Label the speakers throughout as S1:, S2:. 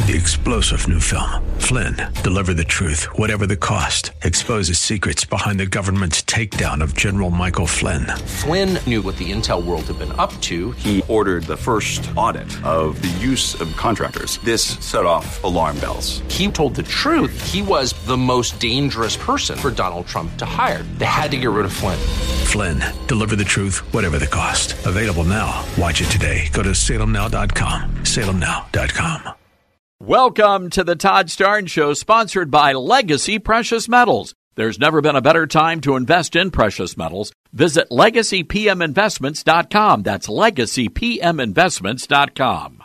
S1: the explosive new film, Flynn, Deliver the Truth, Whatever the Cost, exposes secrets behind the government's takedown of General Michael Flynn.
S2: Flynn knew what the intel world had been up to.
S3: He ordered the first audit of the use of contractors. This set off alarm bells.
S2: He told the truth. He was the most dangerous person for Donald Trump to hire. They had to get rid of Flynn.
S1: Flynn, Deliver the Truth, Whatever the Cost. Available now. Watch it today. Go to salemnow.com. salemnow.com.
S4: Welcome to the Todd Starnes Show, sponsored by Legacy Precious Metals. There's never been a better time to invest in precious metals. Visit LegacyPMInvestments.com. That's LegacyPMInvestments.com.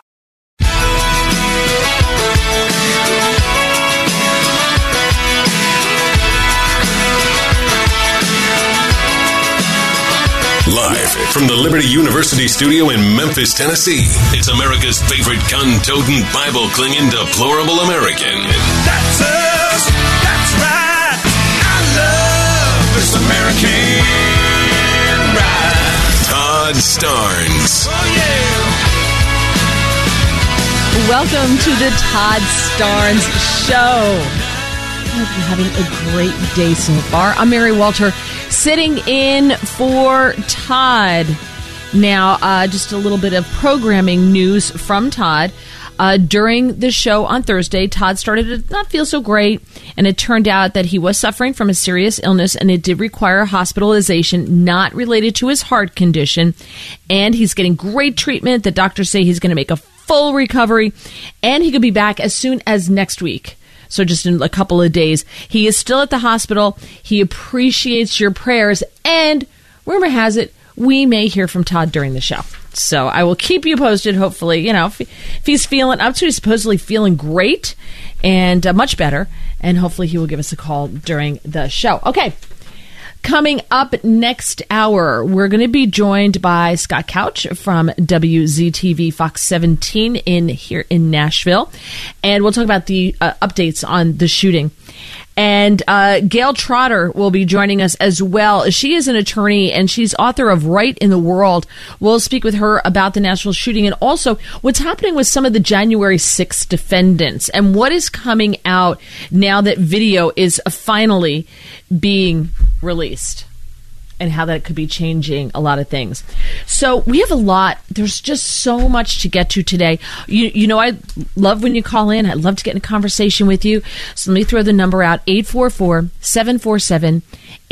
S5: Live from the Liberty University studio in Memphis, Tennessee, it's America's favorite gun-toting, Bible-clinging, deplorable American.
S6: That's us. That's right. I love this American ride.
S5: Todd Starnes.
S6: Oh, yeah.
S7: Welcome to the Todd Starnes Show. I hope you're having a great day so far. I'm Mary Walter, sitting in for Todd. Now, just a little bit of programming news from Todd. During the show on Thursday, Todd started to not feel so great, and it turned out that he was suffering from a serious illness, and it did require hospitalization not related to his heart condition, and he's getting great treatment. The doctors say he's going to make a full recovery, and he could be back as soon as next week. So just in a couple of days. He is still at the hospital. He appreciates your prayers. And rumor has it, we may hear from Todd during the show. So I will keep you posted, hopefully. You know, if he's feeling up to, he's supposedly feeling great and much better. And hopefully he will give us a call during the show. Okay. Coming up next hour, we're going to be joined by Scott Couch from WZTV Fox 17 here in Nashville. And we'll talk about the updates on the shooting. And Gail Trotter will be joining us as well. She is an attorney, and she's author of Right in the World. We'll speak with her about the Nashville shooting and also what's happening with some of the January 6th defendants and what is coming out now that video is finally being released, and how that could be changing a lot of things. So we have a lot. There's just so much to get to today. You know, I love when you call in. I love to get in a conversation with you. So let me throw the number out, 844-747-8868.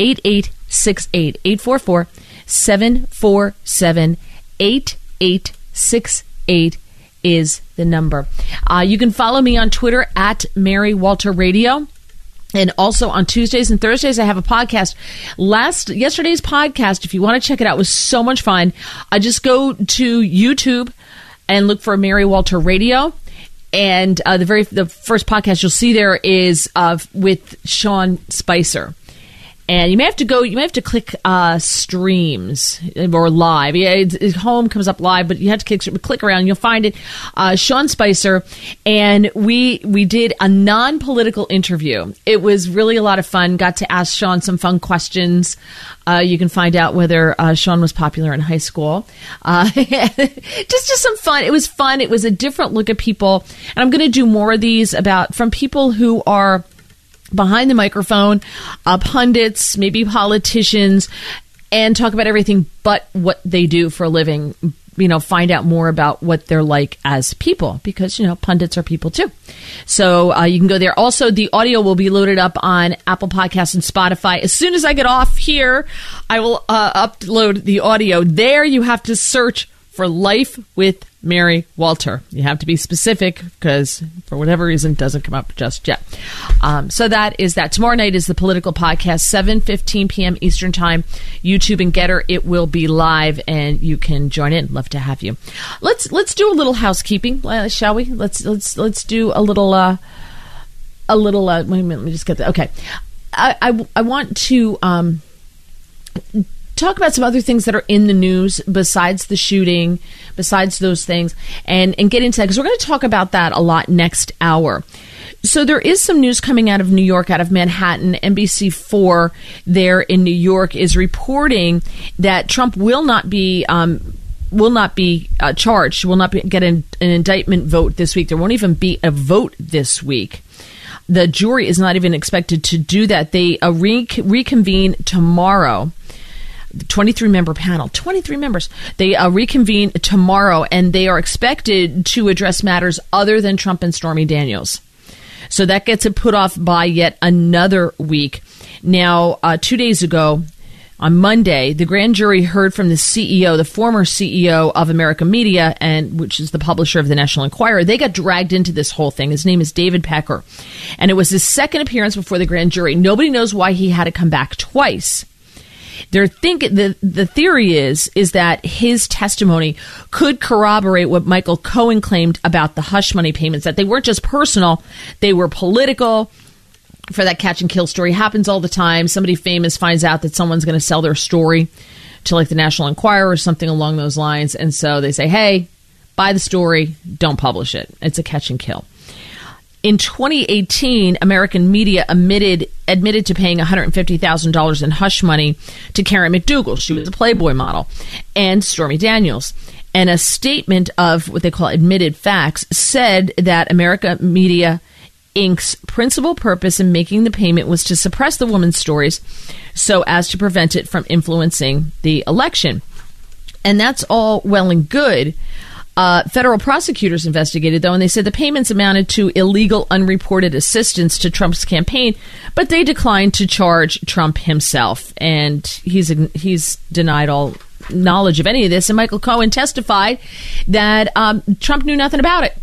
S7: 844-747-8868 is the number. You can follow me on Twitter at Mary Walter Radio. And also on Tuesdays and Thursdays, I have a podcast. Yesterday's podcast, if you want to check it out, was so much fun. I just go to YouTube and look for Mary Walter Radio. And the first podcast you'll see there is with Sean Spicer. And you may have to click streams or live. Yeah, home comes up live, but you have to click around and you'll find it. Sean Spicer. And we did a non-political interview. It was really a lot of fun. Got to ask Sean some fun questions. You can find out whether Sean was popular in high school. Just some fun. It was fun. It was a different look at people. And I'm going to do more of these from people who are behind the microphone, pundits, maybe politicians, and talk about everything but what they do for a living. You know, find out more about what they're like as people, because, you know, pundits are people too. So you can go there. Also, the audio will be loaded up on Apple Podcasts and Spotify. As soon as I get off here, I will upload the audio. There you have to search for Life with Mary Walter. You have to be specific because for whatever reason it doesn't come up just yet. So that is that. Tomorrow night is the political podcast, 7:15 p.m. Eastern Time. YouTube and Getter. It will be live and you can join in. Love to have you. Let's do a little housekeeping, shall we? Let's do a little wait a minute, let me just get that. Okay. I want to talk about some other things that are in the news besides the shooting, besides those things, and get into that, because we're going to talk about that a lot next hour. So there is some news coming out of New York, out of Manhattan. NBC4 there in New York is reporting that Trump will not be charged, will not get an indictment vote this week. There won't even be a vote this week. The jury is not even expected to do that. They reconvene tomorrow. 23-member panel, 23 members. They reconvene tomorrow, and they are expected to address matters other than Trump and Stormy Daniels. So that gets it put off by yet another week. Now, 2 days ago, on Monday, the grand jury heard from the CEO, the former CEO of American Media, and which is the publisher of the National Enquirer. They got dragged into this whole thing. His name is David Pecker, and it was his second appearance before the grand jury. Nobody knows why he had to come back twice. The theory is that his testimony could corroborate what Michael Cohen claimed about the hush money payments, that they weren't just personal, they were political. For that catch and kill story, happens all the time. Somebody famous finds out that someone's going to sell their story to like the National Enquirer or something along those lines. And so they say, hey, buy the story, don't publish it. It's a catch and kill. In 2018, American Media admitted to paying $150,000 in hush money to Karen McDougal. She was a Playboy model, and Stormy Daniels. And a statement of what they call admitted facts said that American Media Inc.'s principal purpose in making the payment was to suppress the woman's stories so as to prevent it from influencing the election. And that's all well and good. Federal prosecutors investigated, though, and they said the payments amounted to illegal, unreported assistance to Trump's campaign, but they declined to charge Trump himself. And he's denied all knowledge of any of this. And Michael Cohen testified that Trump knew nothing about it.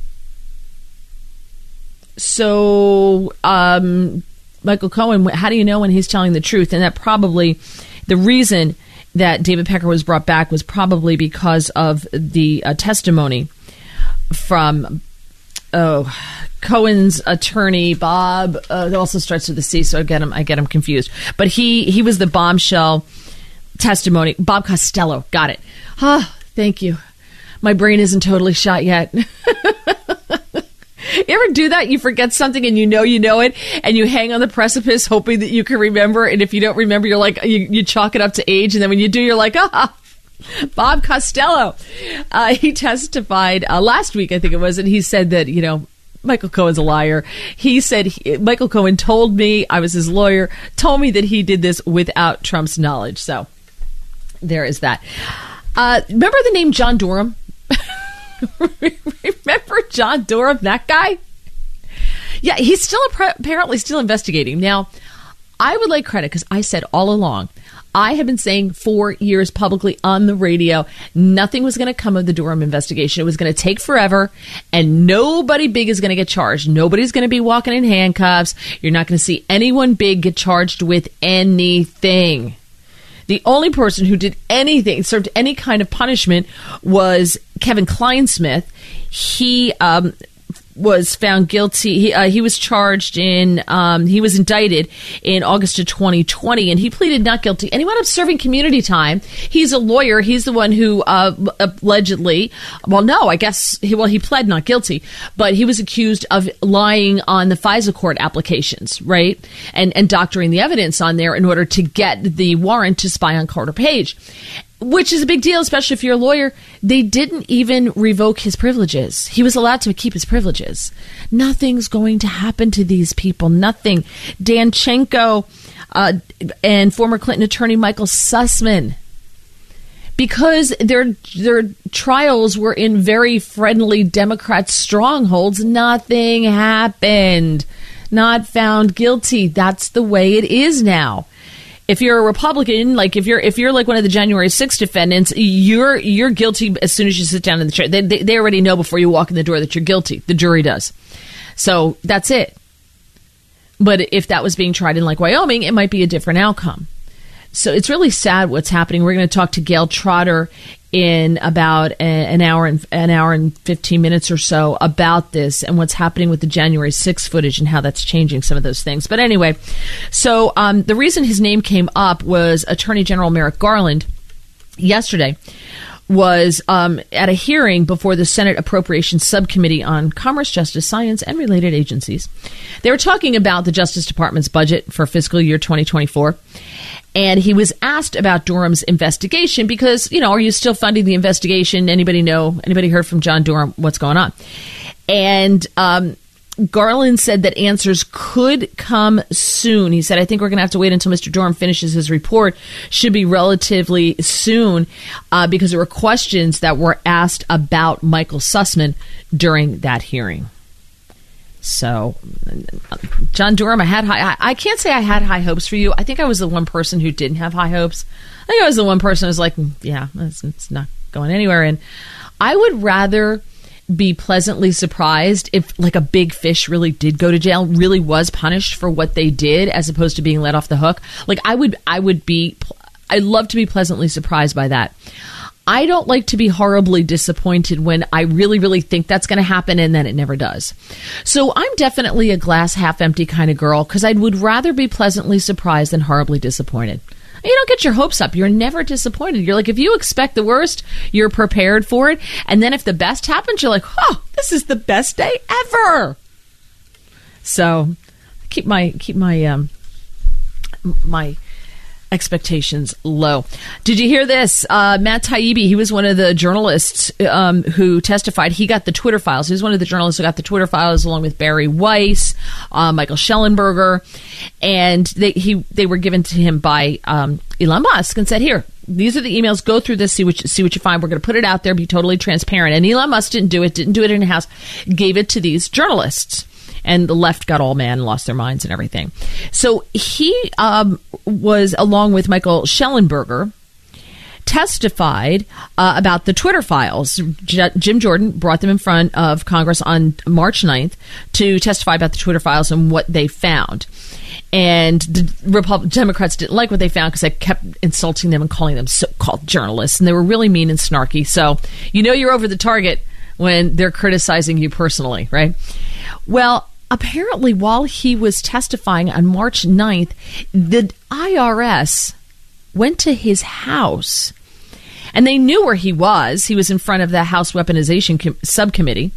S7: So, Michael Cohen, how do you know when he's telling the truth? And that probably the reason that David Pecker was brought back was probably because of the testimony from Cohen's attorney, Bob. It also starts with a C, so I get him confused. But he was the bombshell testimony. Bob Costello, got it. Thank you. My brain isn't totally shot yet. You ever do that? You forget something and you know it, and you hang on the precipice hoping that you can remember. And if you don't remember, you're like, you chalk it up to age. And then when you do, you're like, Bob Costello. He testified last week, I think it was, and he said that, Michael Cohen's a liar. He said Michael Cohen told me, I was his lawyer, told me that he did this without Trump's knowledge. So there is that. Remember the name John Durham? Remember John Durham, that guy? Yeah, he's still apparently still investigating. Now, I would like credit because I said all along, I have been saying 4 years publicly on the radio, nothing was going to come of the Durham investigation. It was going to take forever, and nobody big is going to get charged. Nobody's going to be walking in handcuffs. You're not going to see anyone big get charged with anything. The only person who did anything, served any kind of punishment, was Kevin Kleinsmith. He was found guilty. He was charged he was indicted in August of 2020, and he pleaded not guilty. And he wound up serving community time. He's a lawyer. He's the one who allegedly, he pled not guilty, but he was accused of lying on the FISA court applications, right? And doctoring the evidence on there in order to get the warrant to spy on Carter Page. Which is a big deal, especially if you're a lawyer. They didn't even revoke his privileges. He was allowed to keep his privileges. Nothing's going to happen to these people. Nothing. Danchenko and former Clinton attorney Michael Sussman, because their trials were in very friendly Democrat strongholds, nothing happened. Not found guilty. That's the way it is now. If you're a Republican, like if you're like one of the January 6th defendants, you're guilty as soon as you sit down in the chair. They already know before you walk in the door that you're guilty. The jury does. So that's it. But if that was being tried in like Wyoming, it might be a different outcome. So it's really sad what's happening. We're going to talk to Gail Trotter in about an hour and 15 minutes or so about this and what's happening with the January 6th footage and how that's changing some of those things. But anyway, so the reason his name came up was Attorney General Merrick Garland yesterday was at a hearing before the Senate Appropriations Subcommittee on Commerce, Justice, Science, and Related Agencies. They were talking about the Justice Department's budget for fiscal year 2024. And he was asked about Durham's investigation because, are you still funding the investigation? Anybody heard from John Durham? What's going on? And Garland said that answers could come soon. He said, I think we're going to have to wait until Mr. Durham finishes his report. Should be relatively soon because there were questions that were asked about Michael Sussman during that hearing. So, John Durham, I can't say I had high hopes for you. I think I was the one person who didn't have high hopes. I think I was the one person who was like, yeah, it's not going anywhere. And I would rather be pleasantly surprised if like a big fish really did go to jail, really was punished for what they did, as opposed to being let off the hook. Like I'd love to be pleasantly surprised by that. I don't like to be horribly disappointed when I really, really think that's going to happen and then it never does. So I'm definitely a glass half empty kind of girl because I would rather be pleasantly surprised than horribly disappointed. You don't get your hopes up. You're never disappointed. You're like, if you expect the worst, you're prepared for it. And then if the best happens, you're like, oh, this is the best day ever. So keep my expectations low. Did you hear this? Matt Taibbi, he was one of the journalists who testified. He got the Twitter files. He was one of the journalists who got the Twitter files along with Barry Weiss, Michael Schellenberger, and they were given to him by Elon Musk and said, here, these are the emails. Go through this, see what you find. We're going to put it out there, be totally transparent. And Elon Musk didn't do it in the house, gave it to these journalists. And the left got all mad and lost their minds and everything. So he was, along with Michael Schellenberger, testified about the Twitter files. Jim Jordan brought them in front of Congress on March 9th to testify about the Twitter files and what they found. And the Democrats didn't like what they found because they kept insulting them and calling them so-called journalists. And they were really mean and snarky. So you're over the target when they're criticizing you personally, right? Well, apparently, while he was testifying on March 9th, the IRS went to his house, and they knew where he was. He was in front of the House Weaponization Subcommittee,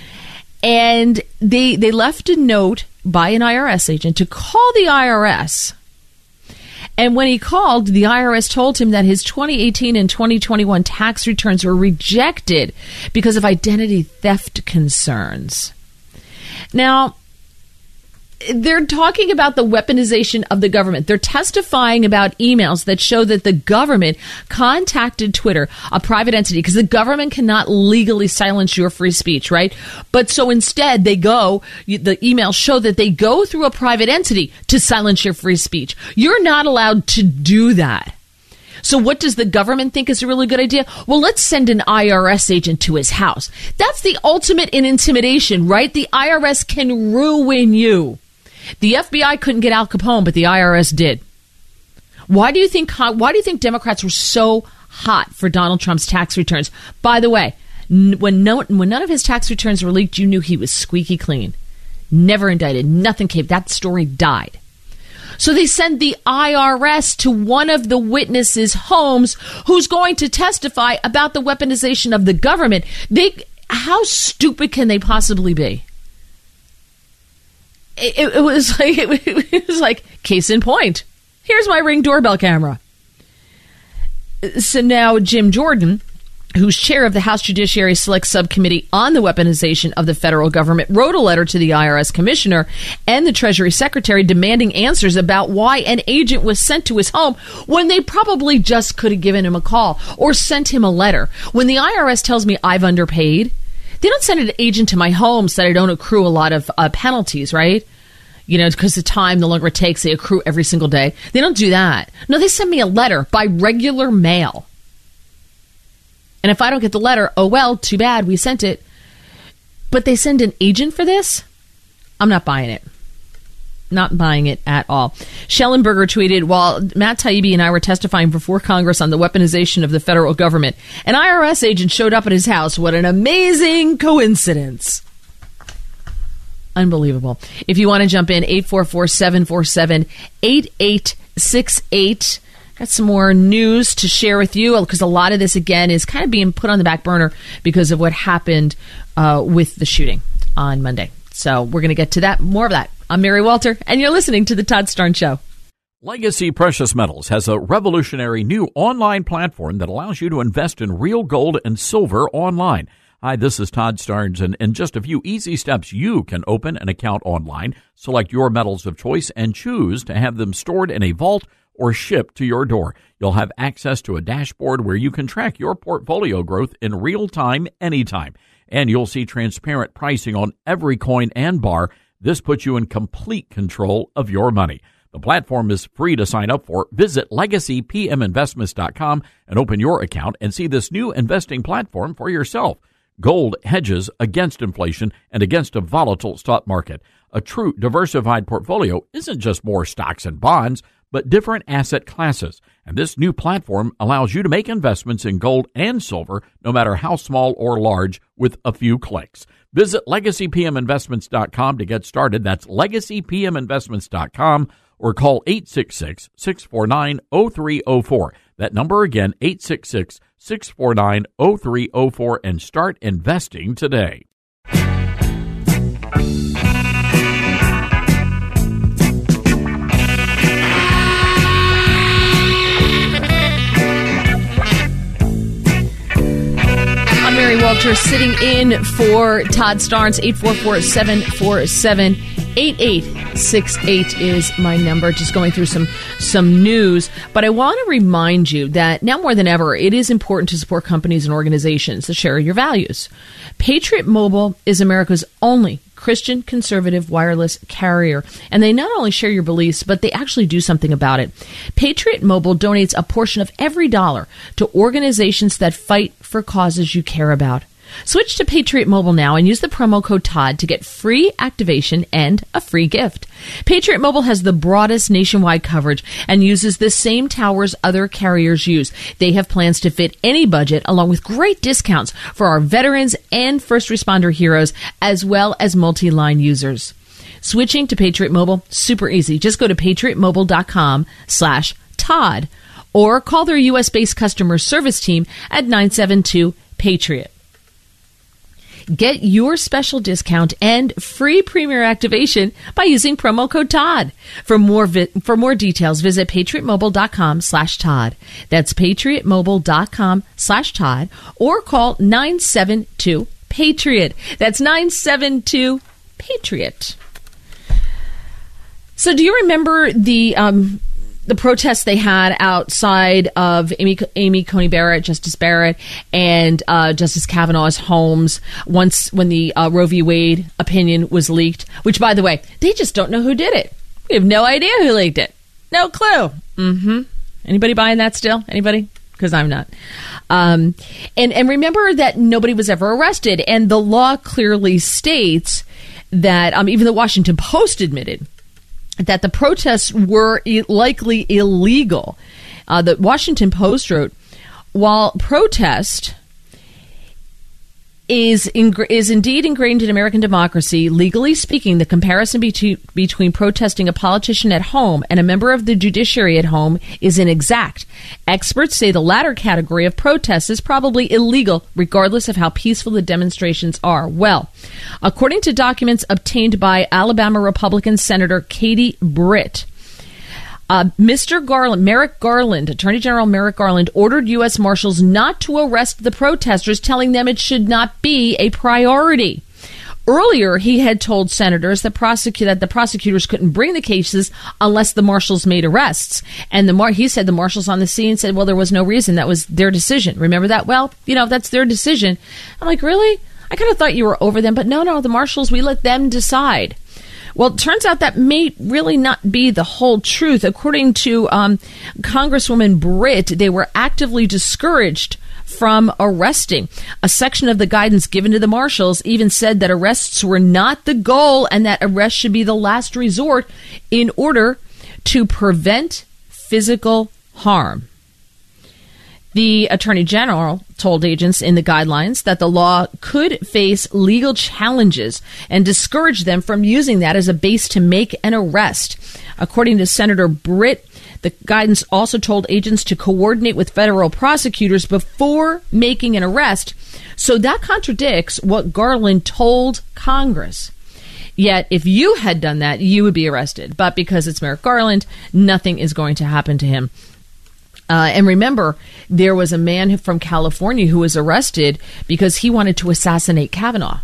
S7: and they left a note by an IRS agent to call the IRS. And when he called, the IRS told him that his 2018 and 2021 tax returns were rejected because of identity theft concerns. Now, they're talking about the weaponization of the government. They're testifying about emails that show that the government contacted Twitter, a private entity, because the government cannot legally silence your free speech, right? But so instead, the emails show that they go through a private entity to silence your free speech. You're not allowed to do that. So what does the government think is a really good idea? Well, let's send an IRS agent to his house. That's the ultimate in intimidation, right? The IRS can ruin you. The FBI couldn't get Al Capone, but the IRS did. Why do you think Democrats were so hot for Donald Trump's tax returns? By the way, when none of his tax returns were leaked, you knew he was squeaky clean. Never indicted. Nothing came. That story died. So they send the IRS to one of the witnesses' homes who's going to testify about the weaponization of the government. How stupid can they possibly be? It was like case in point. Here's my Ring doorbell camera. So now Jim Jordan, who's chair of the House Judiciary Select Subcommittee on the Weaponization of the Federal Government, wrote a letter to the IRS Commissioner and the Treasury Secretary demanding answers about why an agent was sent to his home when they probably just could have given him a call or sent him a letter. When the IRS tells me I've underpaid, they don't send an agent to my home so that I don't accrue a lot of penalties, right? Because the time no longer it takes, they accrue every single day. They don't do that. No, they send me a letter by regular mail. And if I don't get the letter, oh well, too bad, we sent it. But they send an agent for this? I'm not buying it. Not buying it at all. Schellenberger tweeted, while Matt Taibbi and I were testifying before Congress on the weaponization of the federal government, an IRS agent showed up at his house. What an amazing coincidence. Unbelievable. If you want to jump in, 844-747-8868. Got some more news to share with you because a lot of this, again, is kind of being put on the back burner because of what happened with the shooting on Monday. So we're going to get to that, more of that. I'm Mary Walter, and you're listening to The Todd Starnes Show.
S4: Legacy Precious Metals has a revolutionary new online platform that allows you to invest in real gold and silver online. Hi, this is Todd Starnes, and in just a few easy steps, you can open an account online, select your metals of choice, and choose to have them stored in a vault or shipped to your door. You'll have access to a dashboard where you can track your portfolio growth in real time, anytime. And you'll see transparent pricing on every coin and bar. This puts you in complete control of your money. The platform is free to sign up for. Visit LegacyPMInvestments.com and open your account and see this new investing platform for yourself. Gold hedges against inflation and against a volatile stock market. A true diversified portfolio isn't just more stocks and bonds, but different asset classes. And this new platform allows you to make investments in gold and silver, no matter how small or large, with a few clicks. Visit LegacyPMInvestments.com to get started. That's LegacyPMInvestments.com, or call 866-649-0304. That number again, 866-649-0304, and start investing today.
S7: Mary Walter sitting in for Todd Starnes. 844-747-8868 is my number. Just going through some news. But I want to remind you that now more than ever, it is important to support companies and organizations that share your values. Patriot Mobile is America's only Christian conservative wireless carrier, and they not only share your beliefs, but they actually do something about it. Patriot Mobile donates a portion of every dollar to organizations that fight for causes you care about. Switch to Patriot Mobile now and use the promo code TODD to get free activation and a free gift. Patriot Mobile has the broadest nationwide coverage and uses the same towers other carriers use. They have plans to fit any budget, along with great discounts for our veterans and first responder heroes, as well as multi-line users. Switching to Patriot Mobile, super easy. Just go to patriotmobile.com/Todd or call their U.S.-based customer service team at 972-PATRIOT. Get your special discount and free premier activation by using promo code TODD. For more details, visit patriotmobile.com/Todd. That's patriotmobile.com/Todd or call 972-PATRIOT. That's 972-PATRIOT. So do you remember the protests they had outside of Amy Coney Barrett, Justice Barrett, and Justice Kavanaugh's homes when the Roe v. Wade opinion was leaked? Which, by the way, they just don't know who did it. We have no idea who leaked it. No clue. Anybody buying that still? Anybody? Because I'm not. And remember that nobody was ever arrested. And the law clearly states that even the Washington Post admitted that the protests were likely illegal. The Washington Post wrote, while protest is indeed ingrained in American democracy, legally speaking, the comparison between protesting a politician at home and a member of the judiciary at home is inexact. Experts say the latter category of protest is probably illegal, regardless of how peaceful the demonstrations are. Well, according to documents obtained by Alabama Republican Senator Katie Britt, Merrick Garland, Attorney General Merrick Garland, ordered U.S. Marshals not to arrest the protesters, telling them it should not be a priority. Earlier, he had told senators that the prosecutors couldn't bring the cases unless the marshals made arrests. And he said the marshals on the scene said, well, there was no reason. That was their decision. Remember that? Well, that's their decision. I'm like, really? I kind of thought you were over them. But no, the marshals, we let them decide. Well, it turns out that may really not be the whole truth. According to Congresswoman Britt, they were actively discouraged from arresting. A section of the guidance given to the marshals even said that arrests were not the goal and that arrests should be the last resort in order to prevent physical harm. The Attorney General told agents in the guidelines that the law could face legal challenges and discourage them from using that as a base to make an arrest. According to Senator Britt, The guidance also told agents to coordinate with federal prosecutors before making an arrest. So that contradicts what Garland told Congress. Yet, if you had done that, you would be arrested. But because it's Merrick Garland, nothing is going to happen to him. And remember, there was a man from California who was arrested because he wanted to assassinate Kavanaugh.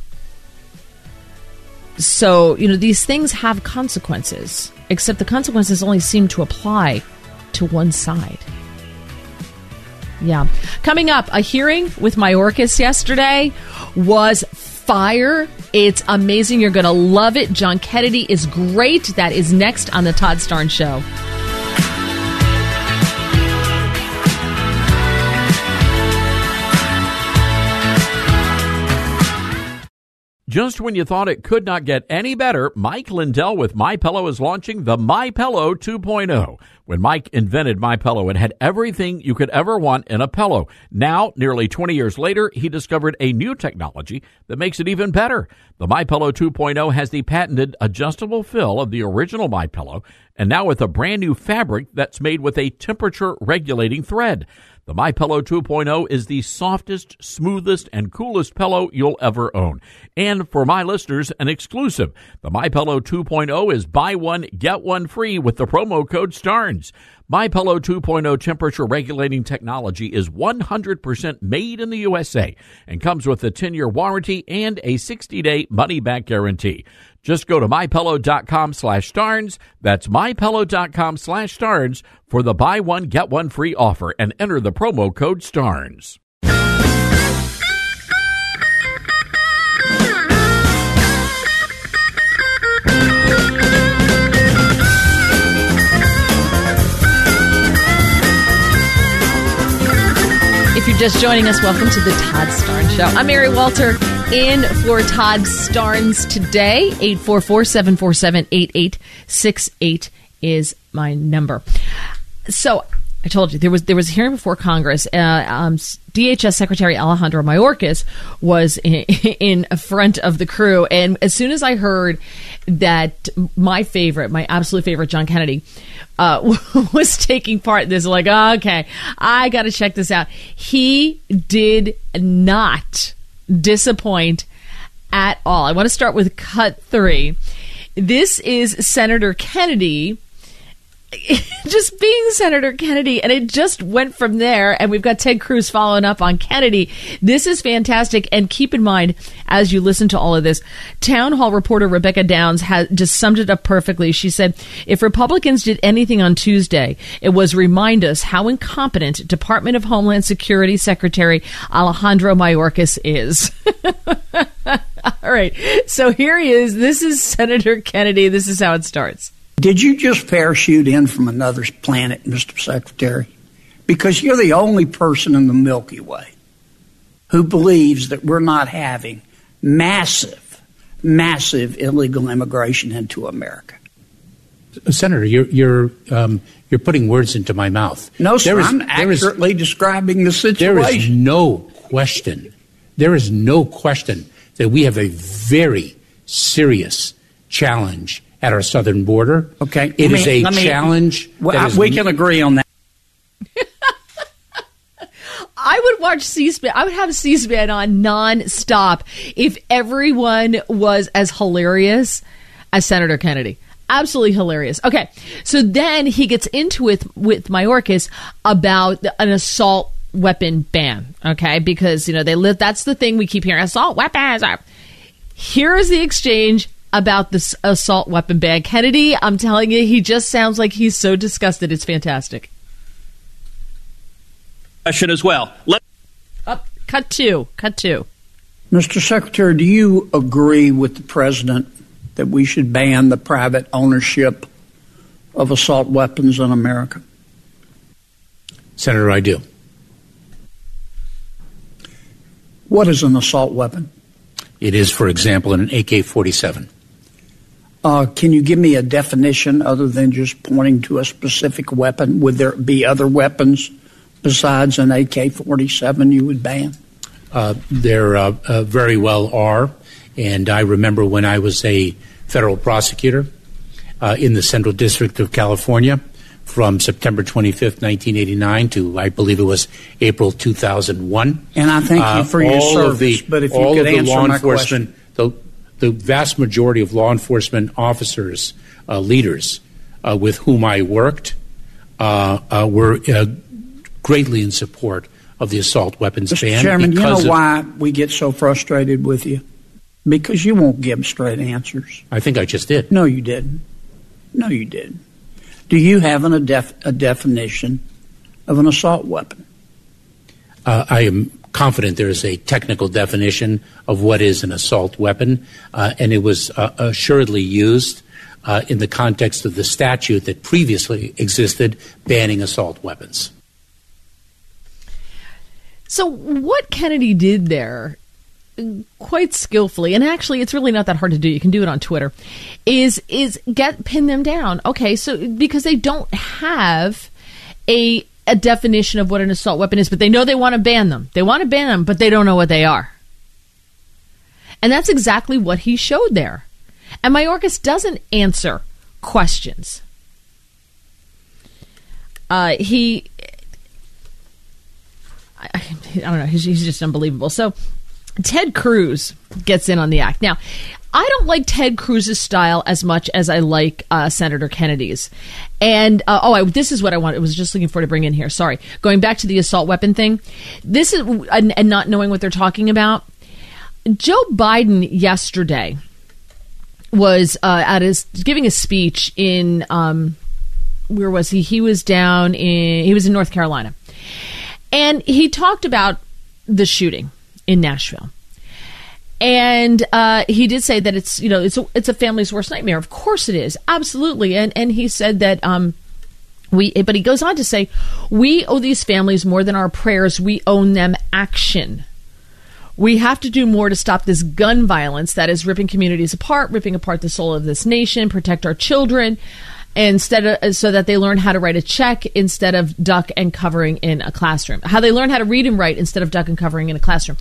S7: So, these things have consequences, except the consequences only seem to apply to one side. Yeah. Coming up, a hearing with Mayorkas yesterday was fire. It's amazing. You're going to love it. John Kennedy is great. That is next on the Todd Starnes Show.
S4: Just when you thought it could not get any better, Mike Lindell with MyPillow is launching the MyPillow 2.0. When Mike invented MyPillow, it had everything you could ever want in a pillow. Now, nearly 20 years later, he discovered a new technology that makes it even better. The MyPillow 2.0 has the patented adjustable fill of the original MyPillow, and now with a brand new fabric that's made with a temperature-regulating thread. The MyPillow 2.0 is the softest, smoothest, and coolest pillow you'll ever own. And for my listeners, an exclusive. The MyPillow 2.0 is buy one, get one free with the promo code STARNS. MyPillow 2.0 temperature regulating technology is 100% made in the USA and comes with a 10-year warranty and a 60-day money-back guarantee. Just go to MyPillow.com/Starnes. That's MyPillow.com/Starnes for the buy one, get one free offer and enter the promo code STARNS.
S7: If you're just joining us, welcome to the Todd Starnes Show. I'm Mary Walter, in for Todd Starnes today. 844-747-8868 is my number. So I told you there was a hearing before Congress. DHS Secretary Alejandro Mayorkas was in front of the crew, and as soon as I heard that my absolute favorite, John Kennedy, was taking part in this, like, oh, okay, I got to check this out. He did not disappoint at all. I want to start with cut 3. This is Senator Kennedy just being Senator Kennedy, and it just went from there, and we've got Ted Cruz following up on Kennedy. This is fantastic, and keep in mind, as you listen to all of this, Town Hall reporter Rebecca Downs has just summed it up perfectly. She said, if Republicans did anything on Tuesday, it was remind us how incompetent Department of Homeland Security Secretary Alejandro Mayorkas is. All right, so here he is. This is Senator Kennedy. This is how it starts.
S8: Did you just parachute in from another planet, Mr. Secretary? Because you're the only person in the Milky Way who believes that we're not having massive illegal immigration into America.
S9: Senator, you're putting words into my mouth.
S8: No, sir, I'm accurately describing the situation.
S9: There is no question that we have a very serious challenge at our southern border.
S8: Okay.
S9: It is a challenge.
S8: We can agree on that.
S7: I would watch C-SPAN. I would have C-SPAN on nonstop if everyone was as hilarious as Senator Kennedy. Absolutely hilarious. Okay. So then he gets into it with Mayorkas about an assault weapon ban. Okay. Because, that's the thing we keep hearing. Assault weapons. Here is the exchange about this assault weapon ban. Kennedy, I'm telling you, he just sounds like he's so disgusted. It's fantastic.
S10: Question as well.
S7: Cut two.
S8: Mr. Secretary, do you agree with the president that we should ban the private ownership of assault weapons in America?
S9: Senator, I do.
S8: What is an assault weapon?
S9: It is, for example, an AK-47.
S8: Can you give me a definition other than just pointing to a specific weapon? Would there be other weapons besides an AK-47 you would ban?
S9: There very well are. And I remember when I was a federal prosecutor in the Central District of California from September 25th, 1989 to, I believe it was April 2001.
S8: And I thank you for your service, but if you could answer my question.
S9: The vast majority of law enforcement officers, leaders with whom I worked were greatly in support of the assault weapons ban.
S8: Mr. Chairman, you know why we get so frustrated with you? Because you won't give them straight answers.
S9: I think I just did.
S8: No, you didn't. No, you didn't. Do you have a definition of an assault weapon?
S9: I am confident there is a technical definition of what is an assault weapon, and it was assuredly used in the context of the statute that previously existed banning assault weapons.
S7: So what Kennedy did there, quite skillfully, and actually it's really not that hard to do, you can do it on Twitter, is pin them down. Okay, so because they don't have a definition of what an assault weapon is, but they know they want to ban them. They want to ban them, but they don't know what they are. And that's exactly what he showed there. And Mayorkas doesn't answer questions. I don't know, he's just unbelievable. So Ted Cruz gets in on the act. Now, I don't like Ted Cruz's style as much as I like Senator Kennedy's. And, this is what I wanted. I was just looking for to bring in here. Sorry. Going back to the assault weapon thing. This is, and not knowing what they're talking about. Joe Biden yesterday was giving a speech in, where was he? He was in North Carolina. And he talked about the shooting in Nashville. And he did say that it's a family's worst nightmare. Of course it is. Absolutely. And he said that but he goes on to say, we owe these families more than our prayers. We owe them action. We have to do more to stop this gun violence that is ripping communities apart, ripping apart the soul of this nation, protect our children, so that they learn how to write a check instead of duck and covering in a classroom. How they learn how to read and write instead of duck and covering in a classroom.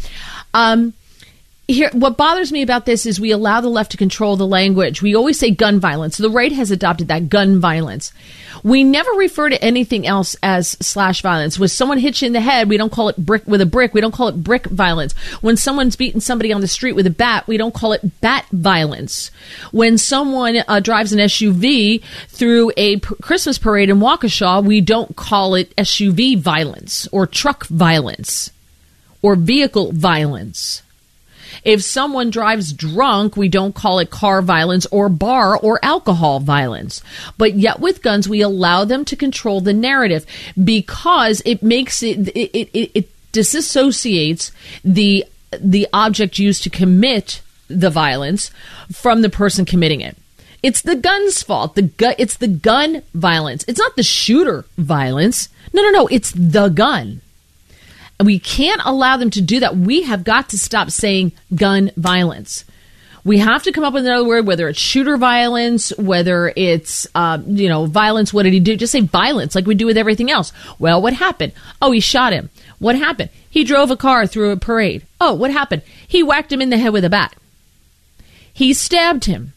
S7: Here, what bothers me about this is we allow the left to control the language. We always say gun violence. The right has adopted that, gun violence. We never refer to anything else as slash violence. When someone hits you in the head, we don't call it brick with a brick. We don't call it brick violence. When someone's beating somebody on the street with a bat, we don't call it bat violence. When someone drives an SUV through a Christmas parade in Waukesha, we don't call it SUV violence or truck violence or vehicle violence. If someone drives drunk, we don't call it car violence or bar or alcohol violence. But yet with guns, we allow them to control the narrative because it makes it disassociates the object used to commit the violence from the person committing it. It's the gun's fault. It's the gun violence. It's not the shooter violence. No. It's the gun. And we can't allow them to do that. We have got to stop saying gun violence. We have to come up with another word, whether it's shooter violence, whether it's, violence. What did he do? Just say violence like we do with everything else. Well, what happened? Oh, he shot him. What happened? He drove a car through a parade. Oh, what happened? He whacked him in the head with a bat. He stabbed him.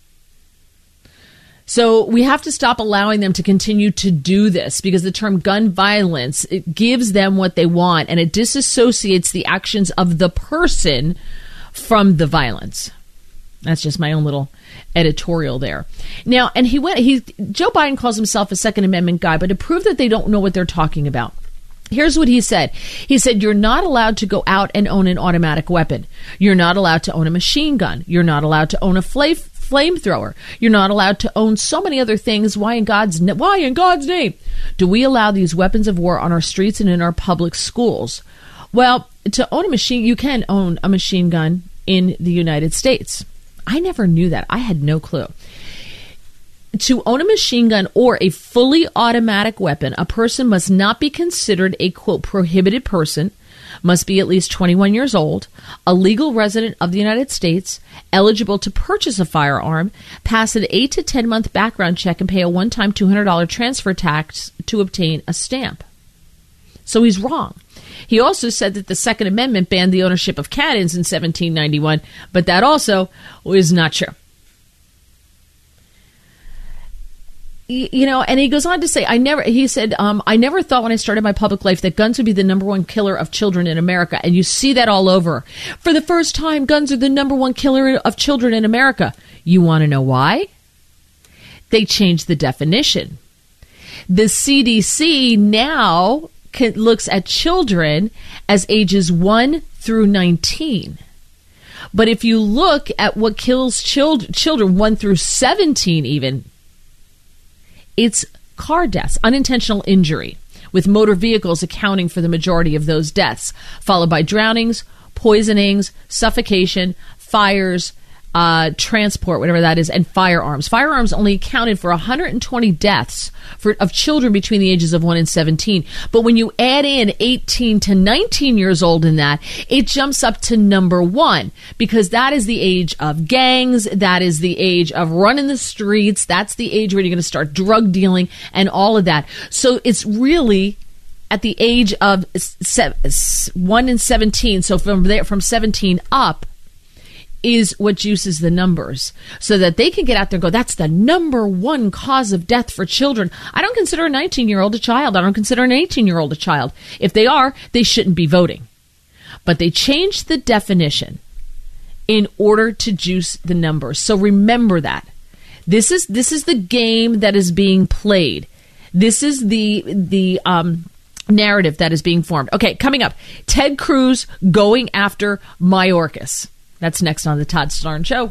S7: So we have to stop allowing them to continue to do this because the term gun violence, it gives them what they want and it disassociates the actions of the person from the violence. That's just my own little editorial there. Now, and Joe Biden calls himself a Second Amendment guy, but to prove that they don't know what they're talking about, here's what he said. He said, you're not allowed to go out and own an automatic weapon. You're not allowed to own a machine gun. You're not allowed to own a flamethrower. You're not allowed to own so many other things. Why in God's name do we allow these weapons of war on our streets and in our public schools? Well, to own a machine, you can own a machine gun in the United States. I never knew that. I had no clue. To own a machine gun or a fully automatic weapon, a person must not be considered a, quote, prohibited person, must be at least 21 years old, a legal resident of the United States, eligible to purchase a firearm, pass an 8 to 10 month background check, and pay a one-time $200 transfer tax to obtain a stamp. So he's wrong. He also said that the Second Amendment banned the ownership of cannons in 1791, but that also is not true. And he goes on to say, I never thought when I started my public life that guns would be the number one killer of children in America. And you see that all over. For the first time, guns are the number one killer of children in America. You want to know why? They changed the definition. The CDC now looks at children as ages 1 through 19. But if you look at what kills children 1 through 17 even, it's car deaths, unintentional injury, with motor vehicles accounting for the majority of those deaths, followed by drownings, poisonings, suffocation, fires, transport, whatever that is, and firearms. Firearms only accounted for 120 deaths of children between the ages of 1 and 17. But when you add in 18 to 19 years old in that, it jumps up to number 1, because that is the age of gangs. That is the age of running the streets. That's the age where you're going to start drug dealing and all of that. So it's really at the age of 1 and 17. So from 17 up, is what juices the numbers, so that they can get out there and go, that's the number one cause of death for children. I don't consider a 19-year-old a child. I don't consider an 18-year-old a child. If they are, they shouldn't be voting. But they changed the definition in order to juice the numbers. So remember that. This is the game that is being played. This is the narrative that is being formed. Okay, coming up, Ted Cruz going after Mayorkas. That's next on the Todd Starnes Show.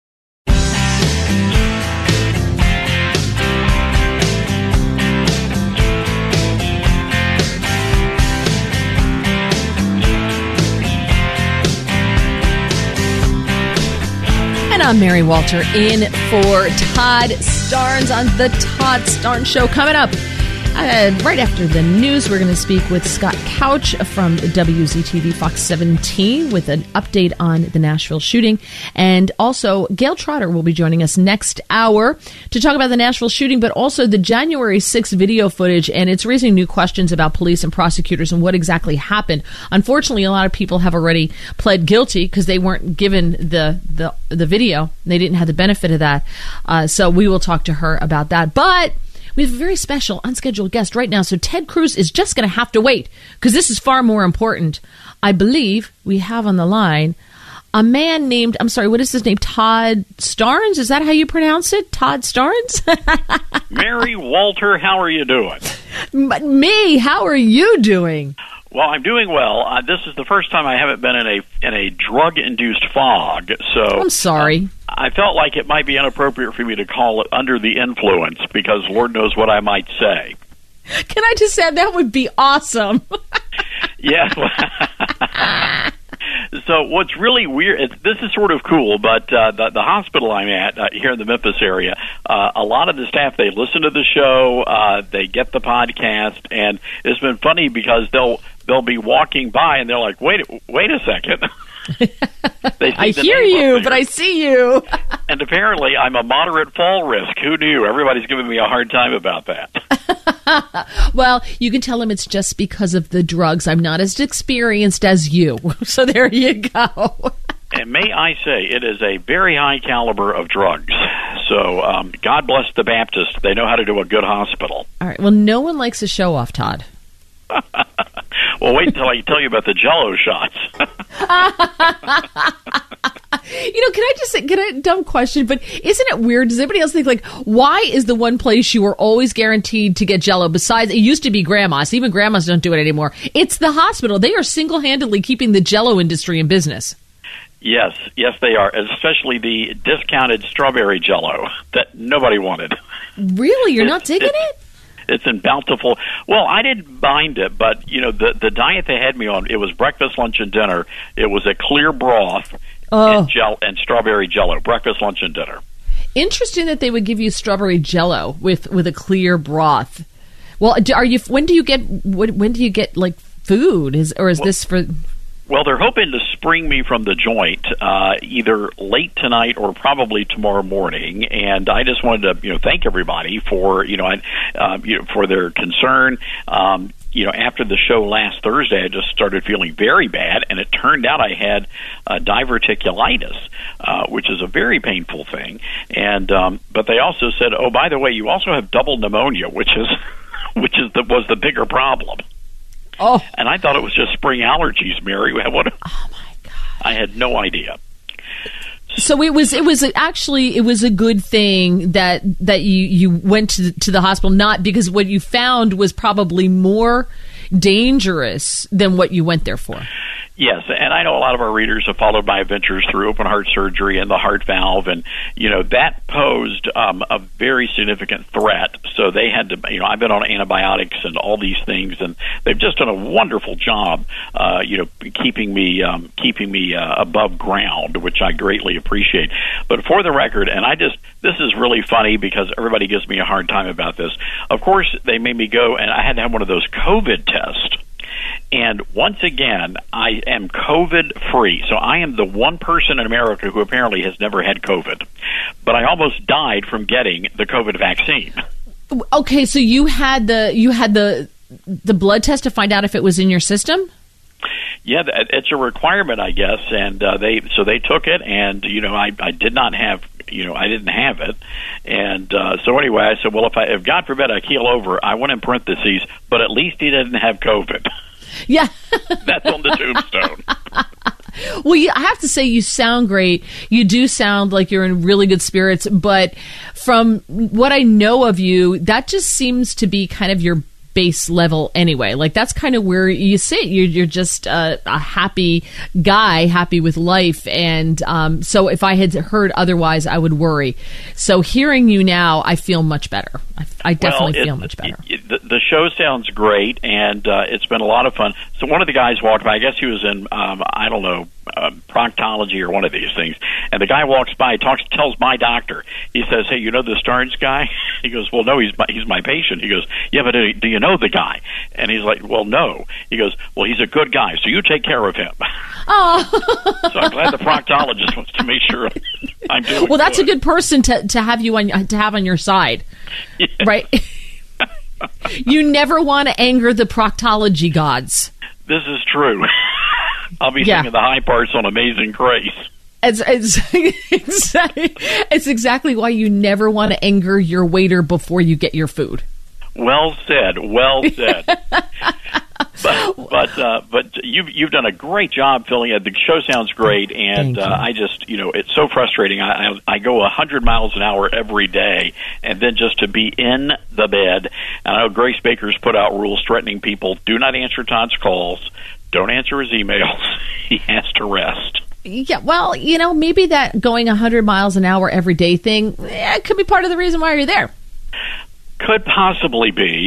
S7: And I'm Mary Walter in for Todd Starnes on the Todd Starnes Show. Coming up right after the news, we're going to speak with Scott Couch from WZTV Fox 17 with an update on the Nashville shooting. And also, Gail Trotter will be joining us next hour to talk about the Nashville shooting, but also the January 6th video footage. And it's raising new questions about police and prosecutors and what exactly happened. Unfortunately, a lot of people have already pled guilty because they weren't given the video. They didn't have the benefit of that. So we will talk to her about that. But we have a very special unscheduled guest right now, so Ted Cruz is just going to have to wait, because this is far more important. I believe we have on the line a man named, I'm sorry, what is his name? Todd Starnes? Is that how you pronounce it? Todd Starnes?
S10: Mary Walter, how are you doing?
S7: Me, how are you doing?
S10: Well, I'm doing well. This is the first time I haven't been in a drug-induced fog, so
S7: I'm sorry.
S10: I felt like it might be inappropriate for me to call it under the influence, because Lord knows what I might say.
S7: Can I just say that would be awesome?
S10: Yeah. So what's really weird, this is sort of cool, but the hospital I'm at here in the Memphis area, a lot of the staff, they listen to the show, they get the podcast, and it's been funny because they'll be walking by and they're like, wait a second.
S7: I hear you, but I see you.
S10: And apparently I'm a moderate fall risk. Who knew? Everybody's giving me a hard time about that.
S7: Well, you can tell them it's just because of the drugs. I'm not as experienced as you. So there you go.
S10: And may I say, it is a very high caliber of drugs. So God bless the Baptists. They know how to do a good hospital.
S7: All right. Well, no one likes a show off, Todd.
S10: Well, wait until I tell you about the Jell-O shots.
S7: Can I dumb question, but isn't it weird? Does anybody else think, like, why is the one place you were always guaranteed to get Jell-O, besides, it used to be grandmas, even grandmas don't do it anymore, it's the hospital. They are single-handedly keeping the Jell-O industry in business.
S10: Yes, they are, especially the discounted strawberry Jell-O that nobody wanted.
S7: Really? You're not digging it?
S10: It's in bountiful. Well, I didn't mind it, but the diet they had me on, it was breakfast, lunch, and dinner. It was a clear broth and strawberry Jell-O, breakfast, lunch, and dinner.
S7: Interesting that they would give you strawberry Jell-O with a clear broth. Well, when do you get like food? Is this for?
S10: Well, they're hoping to spring me from the joint either late tonight or probably tomorrow morning. And I just wanted to, thank everybody for, for their concern. after the show last Thursday, I just started feeling very bad, and it turned out I had diverticulitis, which is a very painful thing. And but they also said, oh, by the way, you also have double pneumonia, was the bigger problem.
S7: Oh,
S10: and I thought it was just spring allergies, Mary.
S7: Oh my God!
S10: I had no idea.
S7: So it was a good thing that you went to the hospital, not because what you found was probably more dangerous than what you went there for.
S10: Yes, and I know a lot of our readers have followed my adventures through open heart surgery and the heart valve, and that posed a very significant threat. So they had to, I've been on antibiotics and all these things, and they've just done a wonderful job, keeping me above ground, which I greatly appreciate. But for the record, and this is really funny because everybody gives me a hard time about this. Of course, they made me go, and I had to have one of those COVID tests. And once again, I am COVID-free. So I am the one person in America who apparently has never had COVID. But I almost died from getting the COVID vaccine.
S7: Okay, so you had the blood test to find out if it was in your system?
S10: Yeah, it's a requirement, I guess, and they took it, and I did not have, I didn't have it, and so anyway, I said, well, if God forbid I keel over, I went in parentheses, but at least he didn't have COVID.
S7: Yeah,
S10: that's on the tombstone.
S7: Well, I have to say, you sound great. You do sound like you're in really good spirits, but from what I know of you, that just seems to be kind of your base level anyway. Like, that's kind of where you sit. You're just a happy guy, happy with life. And so if I had heard otherwise, I would worry. So hearing you now, I feel much better. I definitely feel much better.
S10: The show sounds great, and it's been a lot of fun. So one of the guys walked by. I guess he was in, I don't know, proctology or one of these things. And the guy walks by, tells my doctor. He says, "Hey, you know the Starnes guy?" He goes, "Well, no, he's my patient." He goes, "Yeah, but do you know the guy?" And he's like, "Well, no." He goes, "Well, he's a good guy, so you take care of him."
S7: Oh.
S10: So I'm glad the proctologist wants to make sure I'm doing
S7: well, that's
S10: good.
S7: a good person to have you on your side,
S10: yeah.
S7: Right? You never want to anger the proctology gods.
S10: This is true. I'll be singing the high parts on Amazing Grace. It's exactly why you never want to anger your waiter before you get your food. Well said. Well said. But you've done a great job filling it. The show sounds great, and I just it's so frustrating. I go 100 miles an hour every day, and then just to be in the bed. And I know Grace Baker's put out rules threatening people: do not answer Todd's calls, don't answer his emails. He has to rest.
S7: Yeah, well, maybe that going 100 miles an hour every day thing could be part of the reason why you're there.
S10: Could possibly be.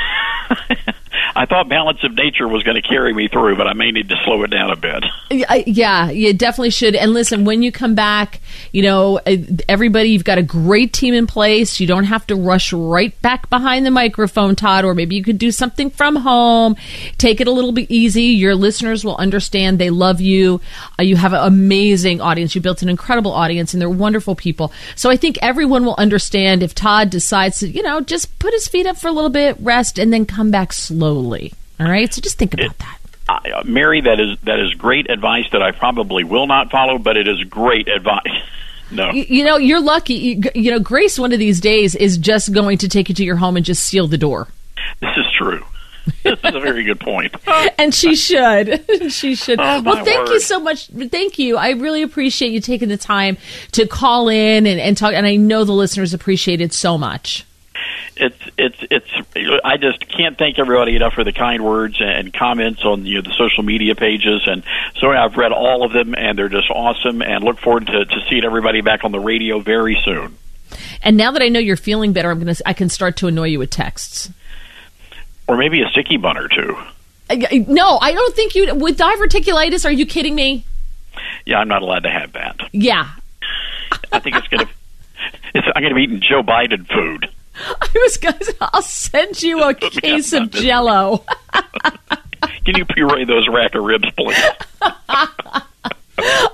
S10: I thought Balance of Nature was going to carry me through, but I may need to slow it down a bit.
S7: Yeah, you definitely should. And listen, when you come back, everybody, you've got a great team in place. You don't have to rush right back behind the microphone, Todd, or maybe you could do something from home. Take it a little bit easy. Your listeners will understand. They love you. You have an amazing audience. You built an incredible audience, and they're wonderful people. So I think everyone will understand if Todd decides to, just put his feet up for a little bit, rest, and then come back slowly. All right, so just think about that.
S10: Mary, that is great advice that I probably will not follow, but it is great advice. No.
S7: You're lucky. Grace one of these days is just going to take you to your home and just seal the door.
S10: This is true. This is a very good point.
S7: And she should. She should.
S10: Oh,
S7: well, thank you so much. Thank you. I really appreciate you taking the time to call in and talk, and I know the listeners appreciate it so much.
S10: It's I just can't thank everybody enough for the kind words and comments on the social media pages, and so I've read all of them, and they're just awesome, and look forward to seeing everybody back on the radio very soon.
S7: And now that I know you're feeling better, I can start to annoy you with texts,
S10: or maybe a sticky bun or two.
S7: No, I don't think you with diverticulitis. Are you kidding me?
S10: Yeah, I'm not allowed to have that.
S7: Yeah,
S10: I think I'm gonna be eating Joe Biden food.
S7: I'll send you a case of Jell-O.
S10: Can you puree those rack of ribs, please?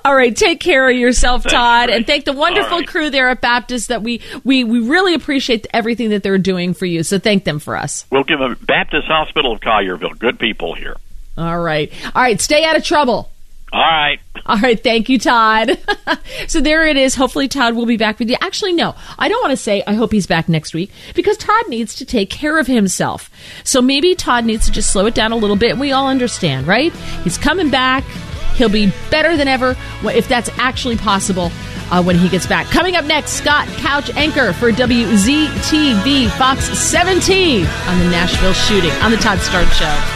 S7: All right, take care of yourself, Todd, and thank the wonderful crew there at Baptist that we really appreciate everything that they're doing for you. So thank them for us.
S10: We'll give them Baptist Hospital of Collierville. Good people here.
S7: All right. Stay out of trouble.
S10: All right.
S7: Thank you, Todd. So there it is. Hopefully Todd will be back with you. Actually, no, I don't want to say I hope he's back next week because Todd needs to take care of himself. So maybe Todd needs to just slow it down a little bit, and we all understand, right? He's coming back. He'll be better than ever if that's actually possible when he gets back. Coming up next, Scott Couch, anchor for WZTV Fox 17 on the Nashville shooting on the Todd Starnes Show.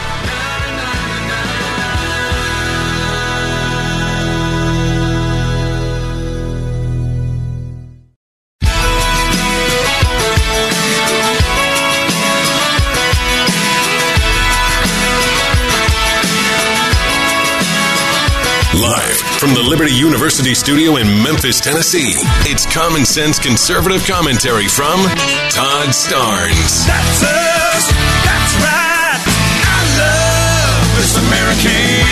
S5: Live from the Liberty University studio in Memphis, Tennessee, it's Common Sense Conservative Commentary from Todd Starnes.
S6: That's us. That's right. I love this American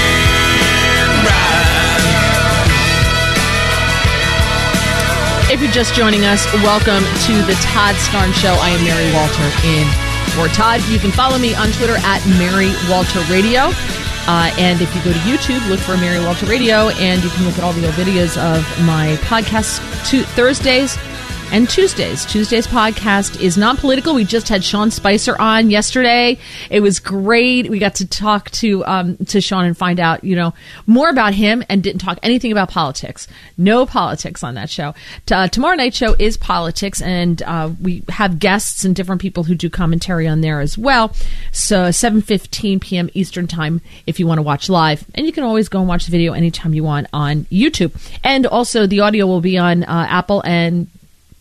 S6: ride.
S7: If you're just joining us, welcome to the Todd Starnes Show. I am Mary Walter in for Todd. You can follow me on Twitter at Mary Walter Radio. And if you go to YouTube, look for Mary Walter Radio, and you can look at all the old videos of my podcasts Thursdays and Tuesdays. Tuesday's podcast is non-political. We just had Sean Spicer on yesterday. It was great. We got to talk to Sean and find out, more about him, and didn't talk anything about politics. No politics on that show. Tomorrow night's show is politics, and we have guests and different people who do commentary on there as well. So 7:15 p.m. Eastern time if you want to watch live. And you can always go and watch the video anytime you want on YouTube. And also the audio will be on Apple and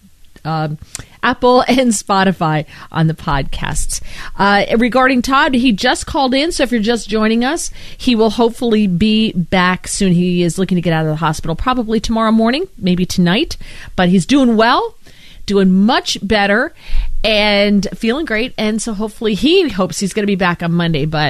S7: Spotify on the podcasts. Regarding Todd, he just called in, so if you're just joining us, he will hopefully be back soon. He is looking to get out of the hospital probably tomorrow morning, maybe tonight, but he's doing well, doing much better, and feeling great, and so hopefully he hopes he's going to be back on Monday, but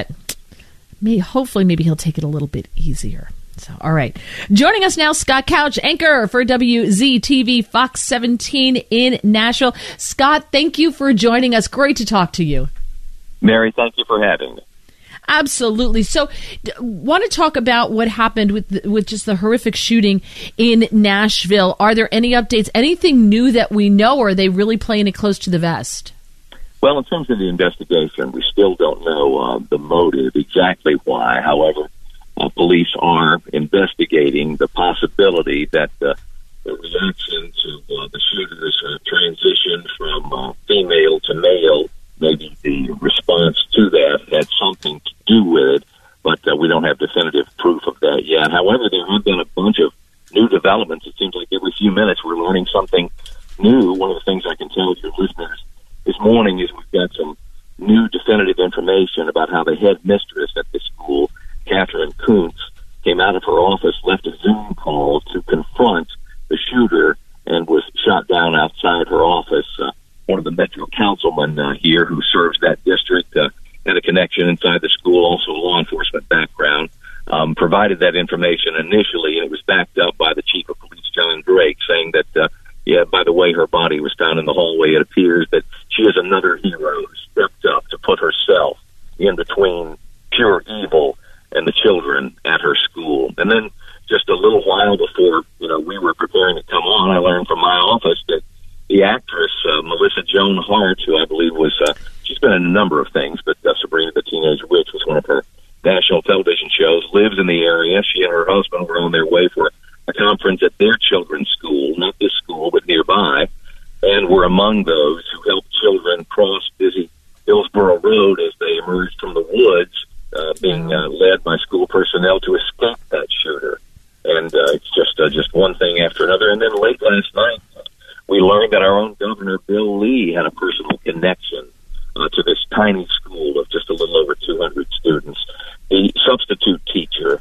S7: hopefully maybe he'll take it a little bit easier. So, all right. Joining us now, Scott Couch, anchor for WZTV Fox 17 in Nashville. Scott, thank you for joining us. Great to talk to you.
S11: Mary, thank you for having me.
S7: Absolutely. So, want to talk about what happened with just the horrific shooting in Nashville. Are there any updates, anything new that we know, or are they really playing it close to the vest?
S11: Well, in terms of the investigation, we still don't know the motive, exactly why. However, police are investigating the possibility that the reaction to the shooter's transition from female to male, maybe the response to that had something to do with it, but we don't have definitive proof of that yet. However, there have been a bunch of new developments. It seems like every few minutes we're learning something new. One of the things I can tell your listeners this morning is we've got some new definitive information about how the headmistress at the school, Catherine Kuntz, came out of her office, left a Zoom call to confront the shooter, and was shot down outside her office. One of the Metro councilmen here who serves that district had a connection inside the school, also a law enforcement background, provided that information initially, and it was backed up by the chief of police, John Drake, saying that, by the way, her body was found in the hallway. It appears that she is another hero who stepped up to put herself in between pure evil and the children at her school. And then just a little while before, we were preparing to come on, I learned from my office that the actress, Melissa Joan Hart, who I believe was, she's been in a number of things, but Sabrina the Teenage Witch was one of her national television shows, lives in the area. She and her husband were on their way for a conference at their children's school, not this school, but nearby, and were among those who helped children cross busy Hillsborough Road as they emerged from the woods, being led by school personnel to escape that shooter. And it's just one thing after another. And then late last night, we learned that our own Governor Bill Lee had a personal connection to this tiny school of just a little over 200 students. The substitute teacher,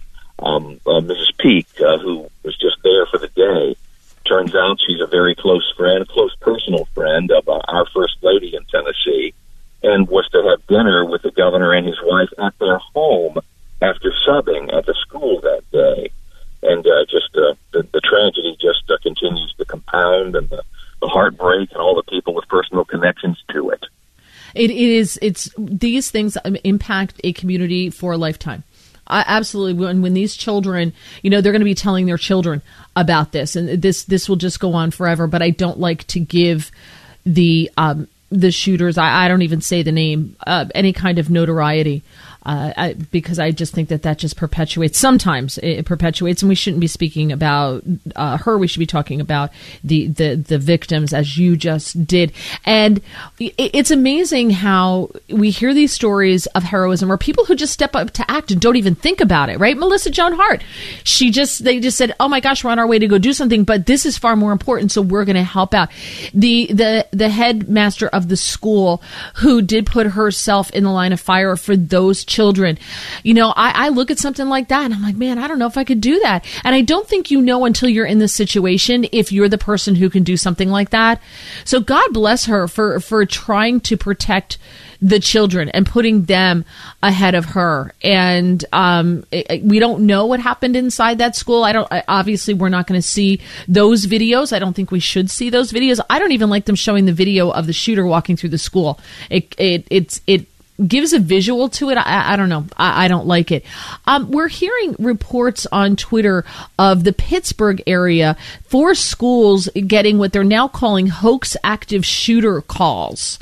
S11: Mrs. Peak, who was just there for the day, turns out she's a very close friend, close personal friend of our First Lady in Tennessee, and was to have dinner with the governor and his wife at their home after subbing at the school that day. And just week and all the people with personal connections to it.
S7: It's these things impact a community for a lifetime. Absolutely. When these children, they're going to be telling their children about this, and this will just go on forever. But I don't like to give the shooters, I don't even say the name, any kind of notoriety. Because I just think that just perpetuates. Sometimes it perpetuates, and we shouldn't be speaking about her. We should be talking about the victims, as you just did. And it's amazing how we hear these stories of heroism, or people who just step up to act and don't even think about it. Right, Melissa Joan Hart. They just said, "Oh my gosh, we're on our way to go do something, but this is far more important, so we're going to help out." The headmaster of the school, who did put herself in the line of fire for those children. I look at something like that and I'm like, man, I don't know if I could do that. And I don't think until you're in this situation if you're the person who can do something like that. So God bless her for trying to protect the children and putting them ahead of her. And we don't know what happened inside that school. Obviously we're not going to see those videos. I don't think we should see those videos. I don't even like them showing the video of the shooter walking through the school. It gives a visual to it. I don't know. I don't like it. We're hearing reports on Twitter of the Pittsburgh area, 4 schools getting what they're now calling hoax active shooter calls,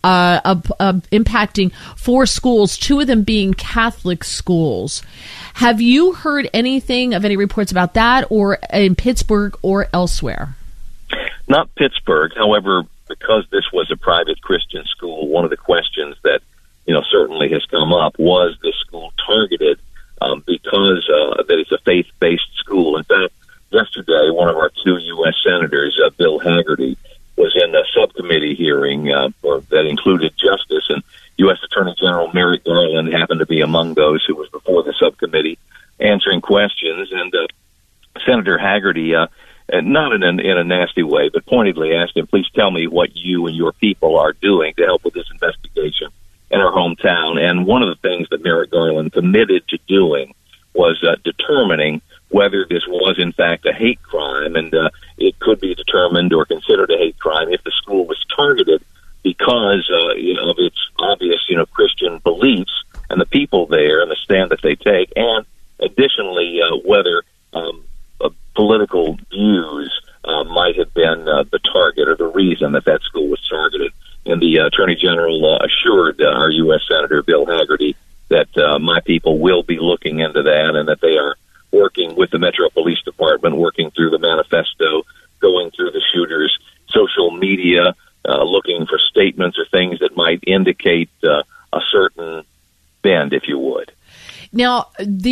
S7: impacting 4 schools, 2 of them being Catholic schools. Have you heard anything of any reports about that, or in Pittsburgh or elsewhere?
S11: Not Pittsburgh. However, because this was a private Christian school, one of the questions that certainly has come up, was this school targeted because that it's a faith-based school. In fact, yesterday, one of our 2 U.S. senators, Bill Hagerty, was in a subcommittee hearing that included justice, and U.S. Attorney General Merrick Garland happened to be among those who was before the subcommittee answering questions. And Senator Hagerty, not in a nasty way, but pointedly asked him, please tell me what you and your people are doing to help with this investigation in our hometown. And one of the things that Merrick Garland committed to doing was determining whether this was in fact a hate crime, and it could be determined or considered a hate crime if the school was targeted because of its obvious Christian beliefs and the people there and the stand that they take, and additionally whether political views might have been the target or the reason that school was targeted. And the Attorney General assured our U.S. Senator Bill Hagerty that my people will be looking into that, and that they are working with the Metro Police Department, working through the manifesto, going through the shooter's social media, looking for statements or things that might indicate a certain bend, if you would.
S7: Now,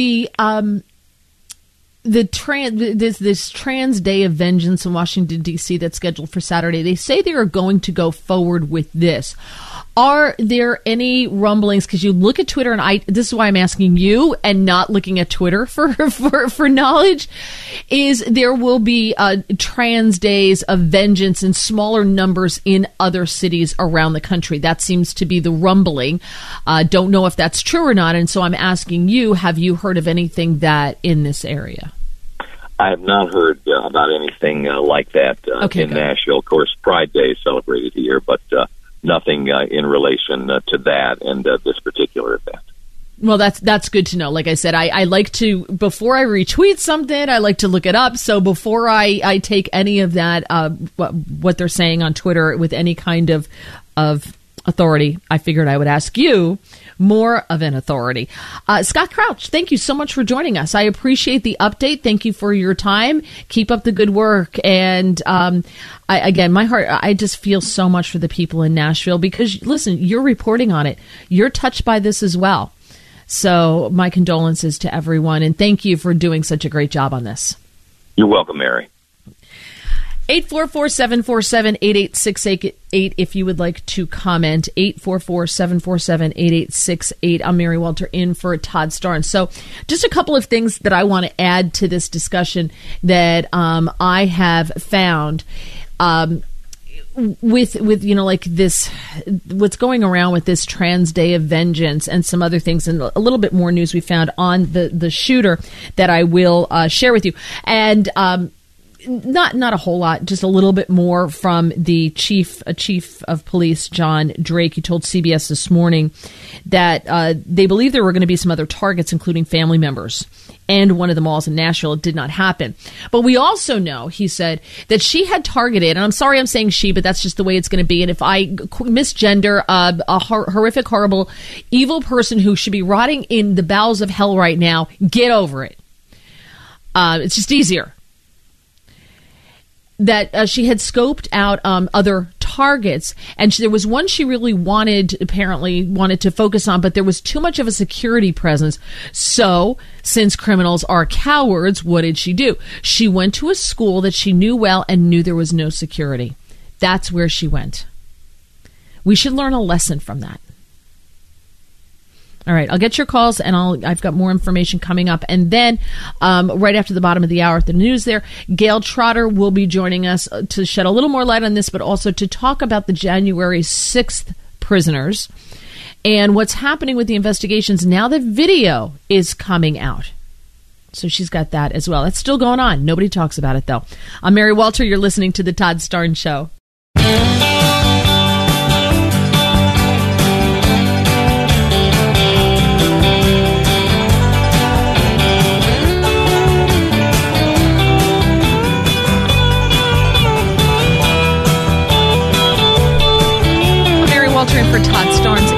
S7: this Trans Day of Vengeance in Washington, D.C. that's scheduled for Saturday, they say they are going to go forward with this. Are there any rumblings? Because you look at Twitter, and this is why I'm asking you and not looking at Twitter for knowledge, is there will be Trans Days of Vengeance in smaller numbers in other cities around the country. That seems to be the rumbling. Don't know if that's true or not, and so I'm asking you, have you heard of anything that in this area?
S11: I have not heard about anything like that in Nashville. Of course, Pride Day is celebrated here, but nothing in relation to that and this particular event.
S7: Well, that's good to know. Like I said, I like to, before I retweet something, I like to look it up. So before I take any of that, what they're saying on Twitter with any kind of authority, I figured I would ask you, more of an authority. Scott Crouch, thank you so much for joining us. I appreciate the update. Thank you for your time. Keep up the good work. And again, my heart, I just feel so much for the people in Nashville because, listen, you're reporting on it. You're touched by this as well. So my condolences to everyone. And thank you for doing such a great job on this.
S11: You're welcome, Mary.
S7: 844-747-8868 if you would like to comment. 844-747-8868. I'm Mary Walter in for Todd Starnes. So just a couple of things that I want to add to this discussion that I have found with like this, what's going around with this Trans Day of Vengeance and some other things, and a little bit more news we found on the shooter that I will share with you. And Not a whole lot, just a little bit more from the chief of police, John Drake. He told CBS this morning that they believe there were going to be some other targets, including family members, and one of the malls in Nashville. It did not happen. But we also know, he said, that she had targeted, and I'm sorry I'm saying she, but that's just the way it's going to be. And if I misgender a horrific, horrible, evil person who should be rotting in the bowels of hell right now, get over it. It's just easier. That she had scoped out other targets, and there was one she really apparently wanted to focus on, but there was too much of a security presence. So, since criminals are cowards, what did she do? She went to a school that she knew well and knew there was no security. That's where she went. We should learn a lesson from that. All right, I'll get your calls, and I've got more information coming up. And then right after the bottom of the hour at the news there, Gail Trotter will be joining us to shed a little more light on this, but also to talk about the January 6th prisoners and what's happening with the investigations now that video is coming out. So she's got that as well. That's still going on. Nobody talks about it, though. I'm Mary Walter. You're listening to The Todd Starnes Show. Walter in for Todd Starnes,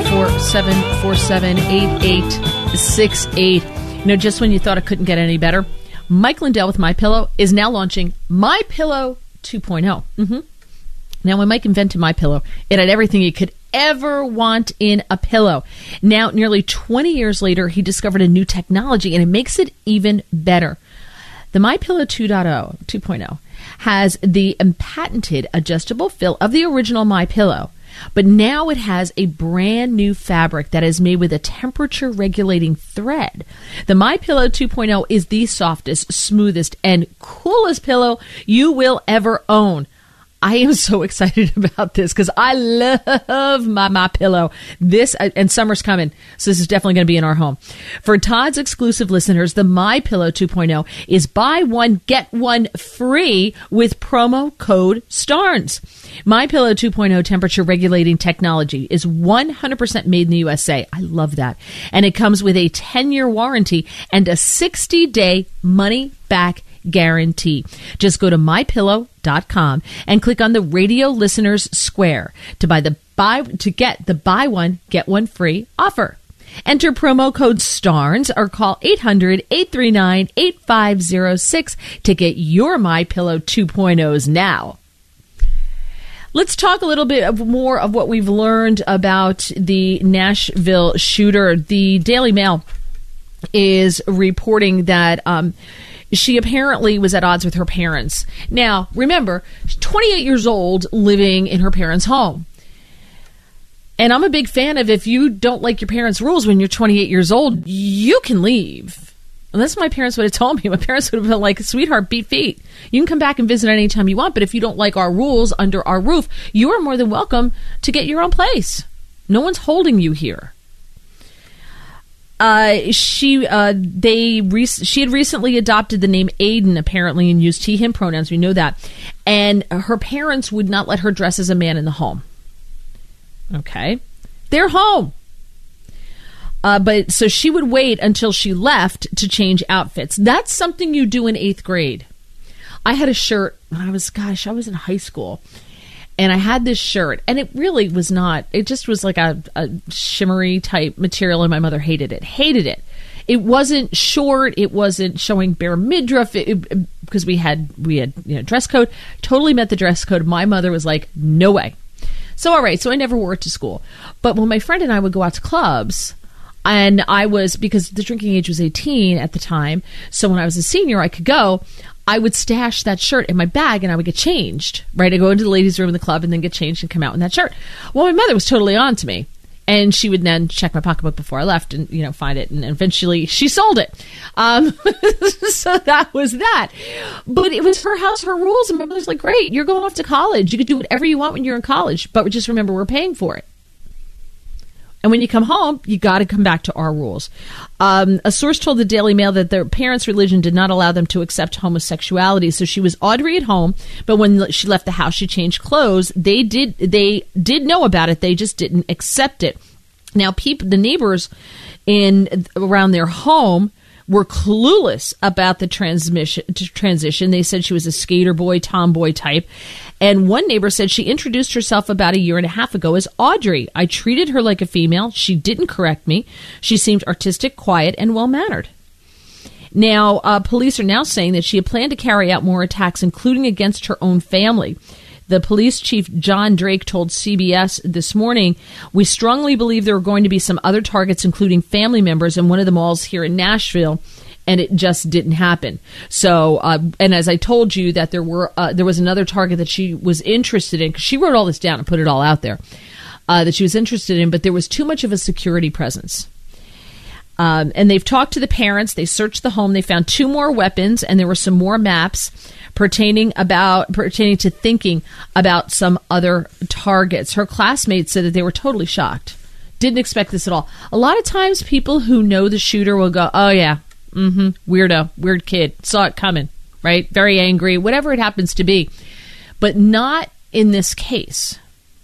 S7: 844-747-8868. You know, just when you thought it couldn't get any better, Mike Lindell with MyPillow is now launching MyPillow 2.0. Now, when Mike invented MyPillow, it had everything you could ever want in a pillow. Now, nearly 20 years later, he discovered a new technology, and it makes it even better. The MyPillow 2.0 has the patented adjustable fill of the original MyPillow. But now it has a brand new fabric that is made with a temperature regulating thread. The MyPillow 2.0 is the softest, smoothest, and coolest pillow you will ever own. I am so excited about this because I love my MyPillow. This, and summer's coming, so this is definitely going to be in our home. For Todd's exclusive listeners, the MyPillow 2.0 is buy one, get one free with promo code STARNES. MyPillow 2.0 temperature regulating technology is 100% made in the USA. I love that. And it comes with a 10-year warranty and a 60-day money-back guarantee. Just go to mypillow.com and click on the radio listeners square to get the buy one get one free offer. Enter promo code STARNES or call 800-839-8506 to get your MyPillow 2.0s now. Let's talk a little bit more of what we've learned about the Nashville shooter. The Daily Mail is reporting that she apparently was at odds with her parents. Now, remember, she's 28 years old living in her parents' home. And I'm a big fan of if you don't like your parents' rules when you're 28 years old, you can leave. And that's what my parents would have told me. My parents would have been like, sweetheart, beat feet. You can come back and visit anytime you want, but if you don't like our rules under our roof, you are more than welcome to get your own place. No one's holding you here. She had recently adopted the name Aiden, apparently, and used he, him pronouns. We know that. And her parents would not let her dress as a man in the home. Okay. They're home. But so she would wait until she left to change outfits. That's something you do in 8th grade. I had a shirt when I was in high school. And I had this shirt, and it really was not, it just was like a shimmery type material, and my mother hated it. It wasn't short, it wasn't showing bare midriff, because we had dress code, totally met the dress code. My mother was like, no way. So, all right, so I never wore it to school. But when my friend and I would go out to clubs, and because the drinking age was 18 at the time, so when I was a senior, I could go, I would stash that shirt in my bag and I would get changed, right? I'd go into the ladies' room in the club and then get changed and come out in that shirt. Well, my mother was totally on to me. And she would then check my pocketbook before I left and, find it. And eventually she sold it. So that was that. But it was her house, her rules. And my mother's like, great, you're going off to college. You could do whatever you want when you're in college. But just remember, we're paying for it. And when you come home, you got to come back to our rules. A source told the Daily Mail that their parents' religion did not allow them to accept homosexuality. So she was Audrey at home, but when she left the house, she changed clothes. They did know about it. They just didn't accept it. Now, the neighbors around their home were clueless about the transition. They said she was a skater boy, tomboy type. And one neighbor said she introduced herself about a year and a half ago as Audrey. I treated her like a female. She didn't correct me. She seemed artistic, quiet, and well-mannered. Now, police are now saying that she had planned to carry out more attacks, including against her own family. The police chief, John Drake, told CBS this morning, we strongly believe there are going to be some other targets, including family members, in one of the malls here in Nashville, and it just didn't happen. So, and as I told you, that there was another target that she was interested in, because she wrote all this down and put it all out there, that she was interested in, but there was too much of a security presence. And they've talked to the parents. They searched the home. They found 2 more weapons, and there were some more maps pertaining to thinking about some other targets. Her classmates said that they were totally shocked. Didn't expect this at all. A lot of times people who know the shooter will go, oh yeah, weirdo, weird kid, saw it coming, right? Very angry, whatever it happens to be. But not in this case.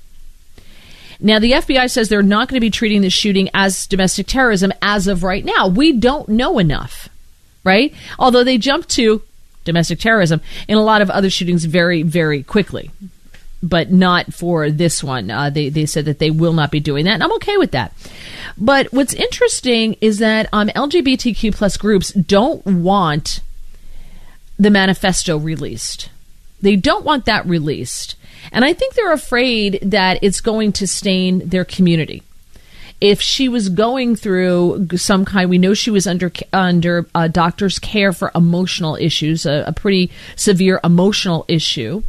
S7: Now, the FBI says they're not going to be treating this shooting as domestic terrorism as of right now. We don't know enough, right? Although they jumped to domestic terrorism in a lot of other shootings very, very quickly, but not for this one. They said that they will not be doing that, and I'm okay with that. But what's interesting is that LGBTQ plus groups don't want the manifesto released. They don't want that released. And I think they're afraid that it's going to stain their community. If she was going through some kind, we know she was under doctor's care for emotional issues, a pretty severe emotional issue.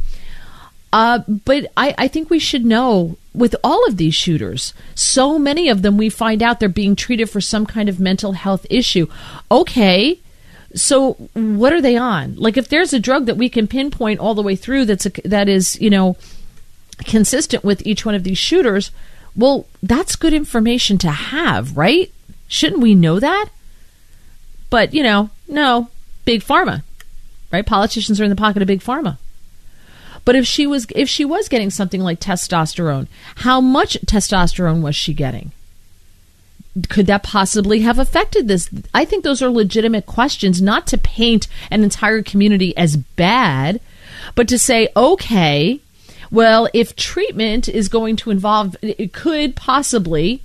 S7: But I think we should know, with all of these shooters, so many of them, we find out they're being treated for some kind of mental health issue. Okay, so what are they on? Like, if there's a drug that we can pinpoint all the way through that is consistent with each one of these shooters, well, that's good information to have, right? Shouldn't we know that? But, no, big pharma, right? Politicians are in the pocket of big pharma. But if she was getting something like testosterone, how much testosterone was she getting? Could that possibly have affected this? I think those are legitimate questions, not to paint an entire community as bad, but to say, okay, well, if treatment is going to involve, it could possibly,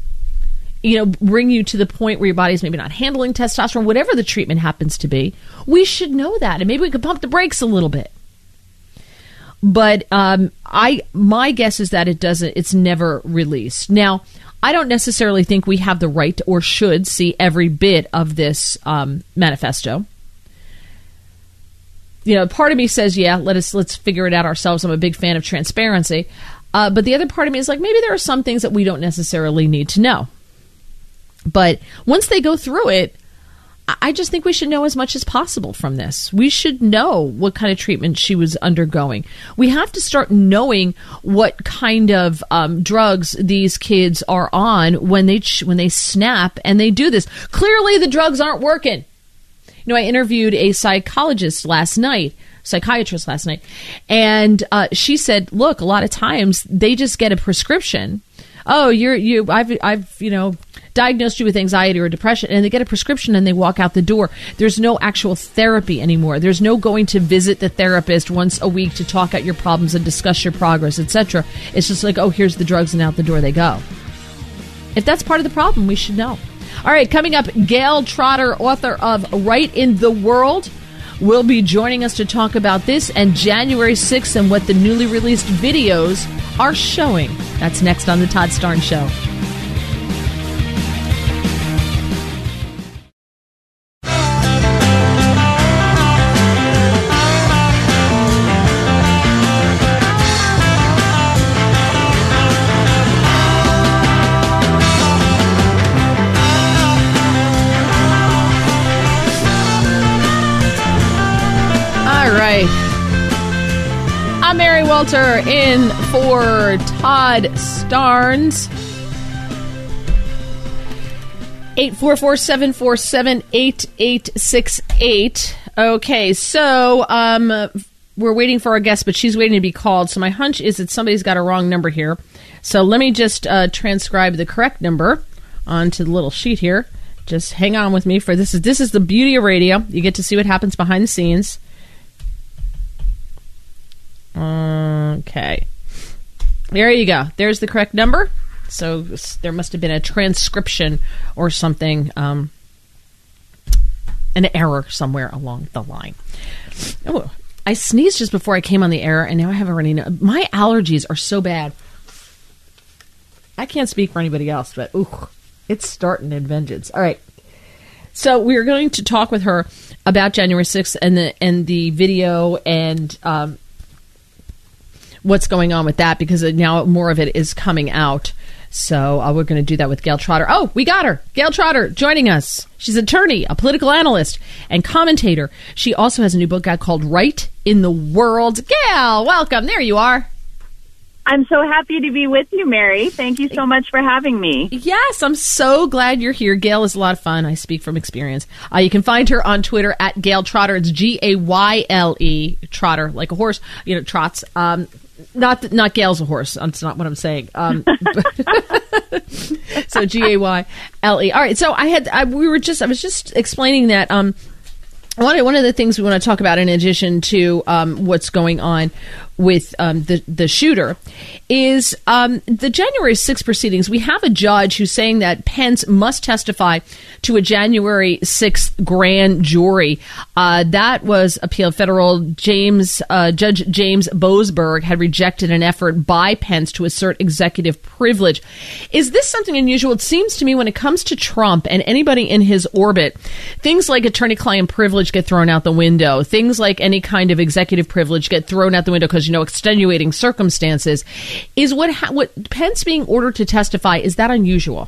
S7: bring you to the point where your body's maybe not handling testosterone, whatever the treatment happens to be, we should know that. And maybe we could pump the brakes a little bit. But my guess is that it's never released. Now, I don't necessarily think we have the right or should see every bit of this manifesto. Part of me says, yeah, let's figure it out ourselves. I'm a big fan of transparency. But the other part of me is like, maybe there are some things that we don't necessarily need to know. But once they go through it, I just think we should know as much as possible from this. We should know what kind of treatment she was undergoing. We have to start knowing what kind of drugs these kids are on when they snap and they do this. Clearly, the drugs aren't working. I interviewed a psychiatrist last night, and she said, "Look, a lot of times they just get a prescription. Oh, I've diagnosed you with anxiety or depression," and they get a prescription and they walk out the door. There's no actual therapy anymore. There's no going to visit the therapist once a week to talk out your problems and discuss your progress, etc. It's just like, oh, here's the drugs, and out the door they go. If that's part of the problem, we should know. All right, coming up, Gail Trotter, author of Right in the World, will be joining us to talk about this and January 6th and what the newly released videos are showing. That's next on The Todd Starnes Show. I'm Mary Walter in for Todd Starnes. 844-747-8868. Okay, so we're waiting for our guest, but she's waiting to be called. So my hunch is that somebody's got a wrong number here. So let me just transcribe the correct number onto the little sheet here. Just hang on with me for this. This is the beauty of radio. You get to see what happens behind the scenes. Okay. There you go. There's the correct number. So there must have been a transcription or something, an error somewhere along the line. Oh, I sneezed just before I came on the air, and now I have a runny nose. My allergies are so bad. I can't speak for anybody else, but it's starting in vengeance. All right. So we're going to talk with her about January 6th and the video and what's going on with that, because now more of it is coming out. So we're going to do that with Gail Trotter. Oh, we got her. Gail Trotter joining us. She's an attorney, a political analyst, and commentator. She also has a new book out called Right in the World. Gail, welcome. There you are.
S12: I'm so happy to be with you, Mary. Thank you so much for having me.
S7: Yes, I'm so glad you're here. Gail is a lot of fun. I speak from experience. You can find her on Twitter at Gail Trotter. It's Gayle, Trotter, like a horse, trots. Not Gail's a horse. That's not what I'm saying. So Gayle. All right. So I was just explaining that. One of the things we want to talk about, in addition to what's going on with the shooter, is the January 6th proceedings. We have a judge who's saying that Pence must testify to a January 6th grand jury. That was appealed. Federal Judge James Boasberg had rejected an effort by Pence to assert executive privilege. Is this something unusual? It seems to me when it comes to Trump and anybody in his orbit, things like attorney-client privilege get thrown out the window. Things like any kind of executive privilege get thrown out the window because, extenuating circumstances. Is what Pence being ordered to testify, is that unusual?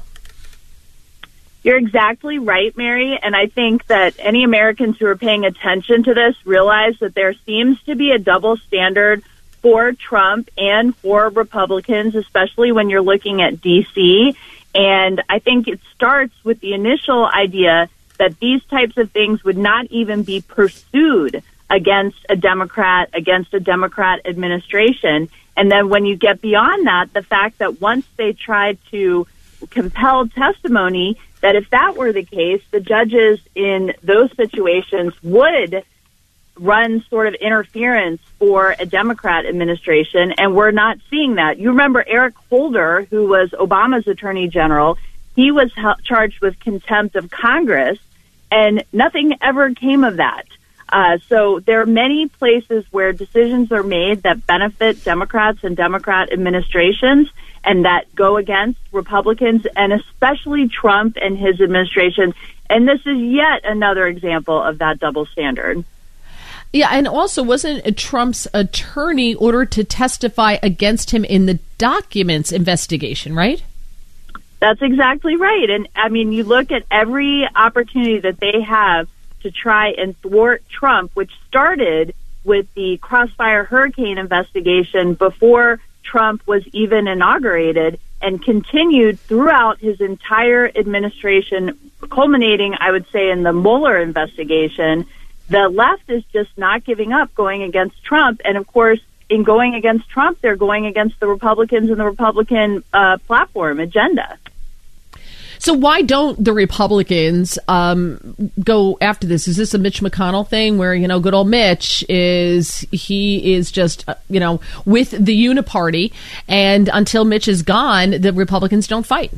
S12: You're exactly right, Mary. And I think that any Americans who are paying attention to this realize that there seems to be a double standard for Trump and for Republicans, especially when you're looking at D.C. And I think it starts with the initial idea that these types of things would not even be pursued against a Democrat administration. And then when you get beyond that, the fact that once they tried to compel testimony, that if that were the case, the judges in those situations would run sort of interference for a Democrat administration, and we're not seeing that. You remember Eric Holder, who was Obama's attorney general, he was charged with contempt of Congress, and nothing ever came of that. So there are many places where decisions are made that benefit Democrats and Democrat administrations and that go against Republicans, and especially Trump and his administration. And this is yet another example of that double standard.
S7: Yeah, and also wasn't Trump's attorney ordered to testify against him in the documents investigation, right?
S12: That's exactly right. And, I mean, you look at every opportunity that they have to try and thwart Trump, which started with the Crossfire Hurricane investigation before Trump was even inaugurated, and continued throughout his entire administration, culminating, I would say, in the Mueller investigation. The left is just not giving up going against Trump. And, of course, in going against Trump, they're going against the Republicans and the Republican platform agenda.
S7: So why don't the Republicans go after this? Is this a Mitch McConnell thing where, good old Mitch is just, with the uniparty, and until Mitch is gone, the Republicans don't fight?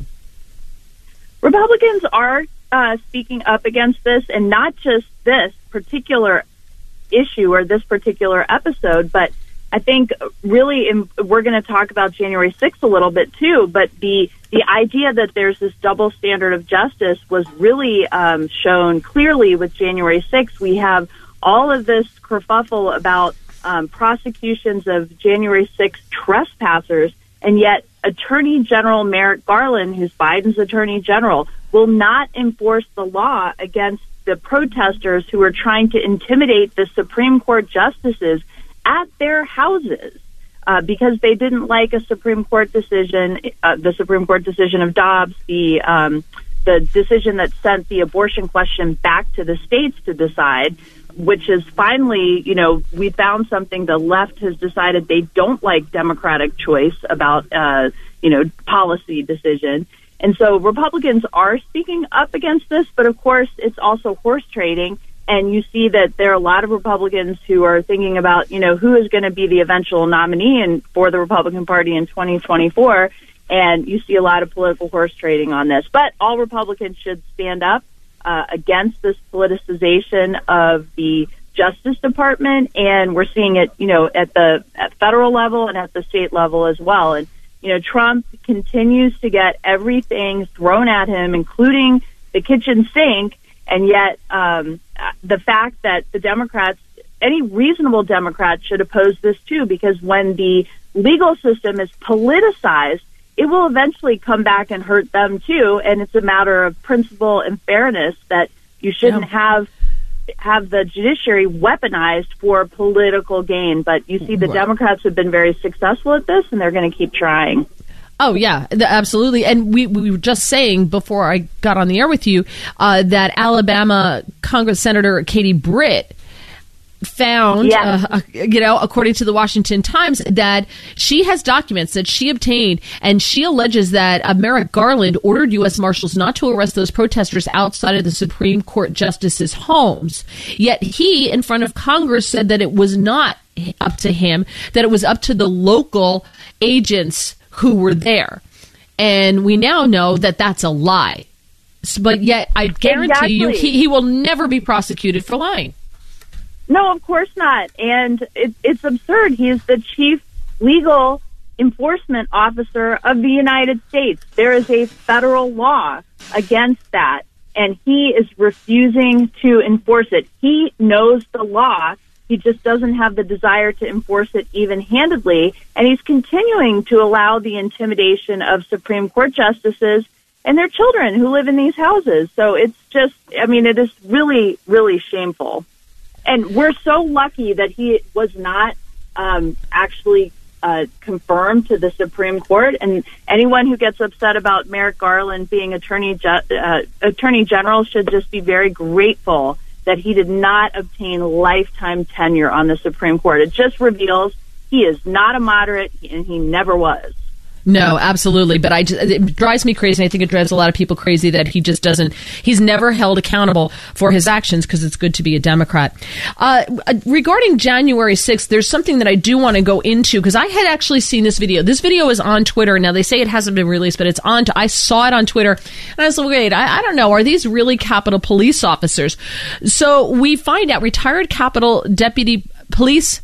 S12: Republicans are speaking up against this, and not just this particular issue or this particular episode, but I think really we're going to talk about January 6th a little bit too, but the idea that there's this double standard of justice was really shown clearly with January 6th. We have all of this kerfuffle about prosecutions of January 6th trespassers, and yet Attorney General Merrick Garland, who's Biden's Attorney General, will not enforce the law against the protesters who are trying to intimidate the Supreme Court justices at their houses because they didn't like a Supreme Court decision, the Supreme Court decision of Dobbs, the the decision that sent the abortion question back to the states to decide, which is finally, we found something. The left has decided they don't like democratic choice about, policy decision. And so Republicans are speaking up against this, but of course it's also horse trading. And you see that there are a lot of Republicans who are thinking about, who is going to be the eventual nominee for the Republican Party in 2024. And you see a lot of political horse trading on this. But all Republicans should stand up against this politicization of the Justice Department. And we're seeing it, at federal level and at the state level as well. And, Trump continues to get everything thrown at him, including the kitchen sink. And yet the fact that the Democrats, any reasonable Democrat should oppose this too, because when the legal system is politicized, it will eventually come back and hurt them too. And it's a matter of principle and fairness that you shouldn't have the judiciary weaponized for political gain. But you see the Democrats have been very successful at this, and they're going to keep trying.
S7: Oh, yeah, absolutely. And we were just saying before I got on the air with you that Alabama Congress Senator Katie Britt found, according to the Washington Times, that she has documents that she obtained, and she alleges that Merrick Garland ordered U.S. Marshals not to arrest those protesters outside of the Supreme Court justices' homes. Yet he, in front of Congress, said that it was not up to him, that it was up to the local agents who were there. And we now know that that's a lie. But yet, I guarantee you, he will never be prosecuted for lying.
S12: No, of course not. And it's absurd. He is the chief legal enforcement officer of the United States. There is a federal law against that, and he is refusing to enforce it. He knows the law. He just doesn't have the desire to enforce it even-handedly, and he's continuing to allow the intimidation of Supreme Court justices and their children who live in these houses. So it's just, it is really, really shameful. And we're so lucky that he was not actually confirmed to the Supreme Court. And anyone who gets upset about Merrick Garland being Attorney General should just be very grateful that he did not obtain lifetime tenure on the Supreme Court. It just reveals he is not a moderate, and he never was.
S7: No, absolutely. But it drives me crazy. I think it drives a lot of people crazy that he's never held accountable for his actions, because it's good to be a Democrat. Regarding January 6th, there's something that I do want to go into, because I had actually seen this video. This video is on Twitter. Now, they say it hasn't been released, but I saw it on Twitter. And I was like, wait, I don't know. Are these really Capitol Police officers? So we find out retired Capitol Police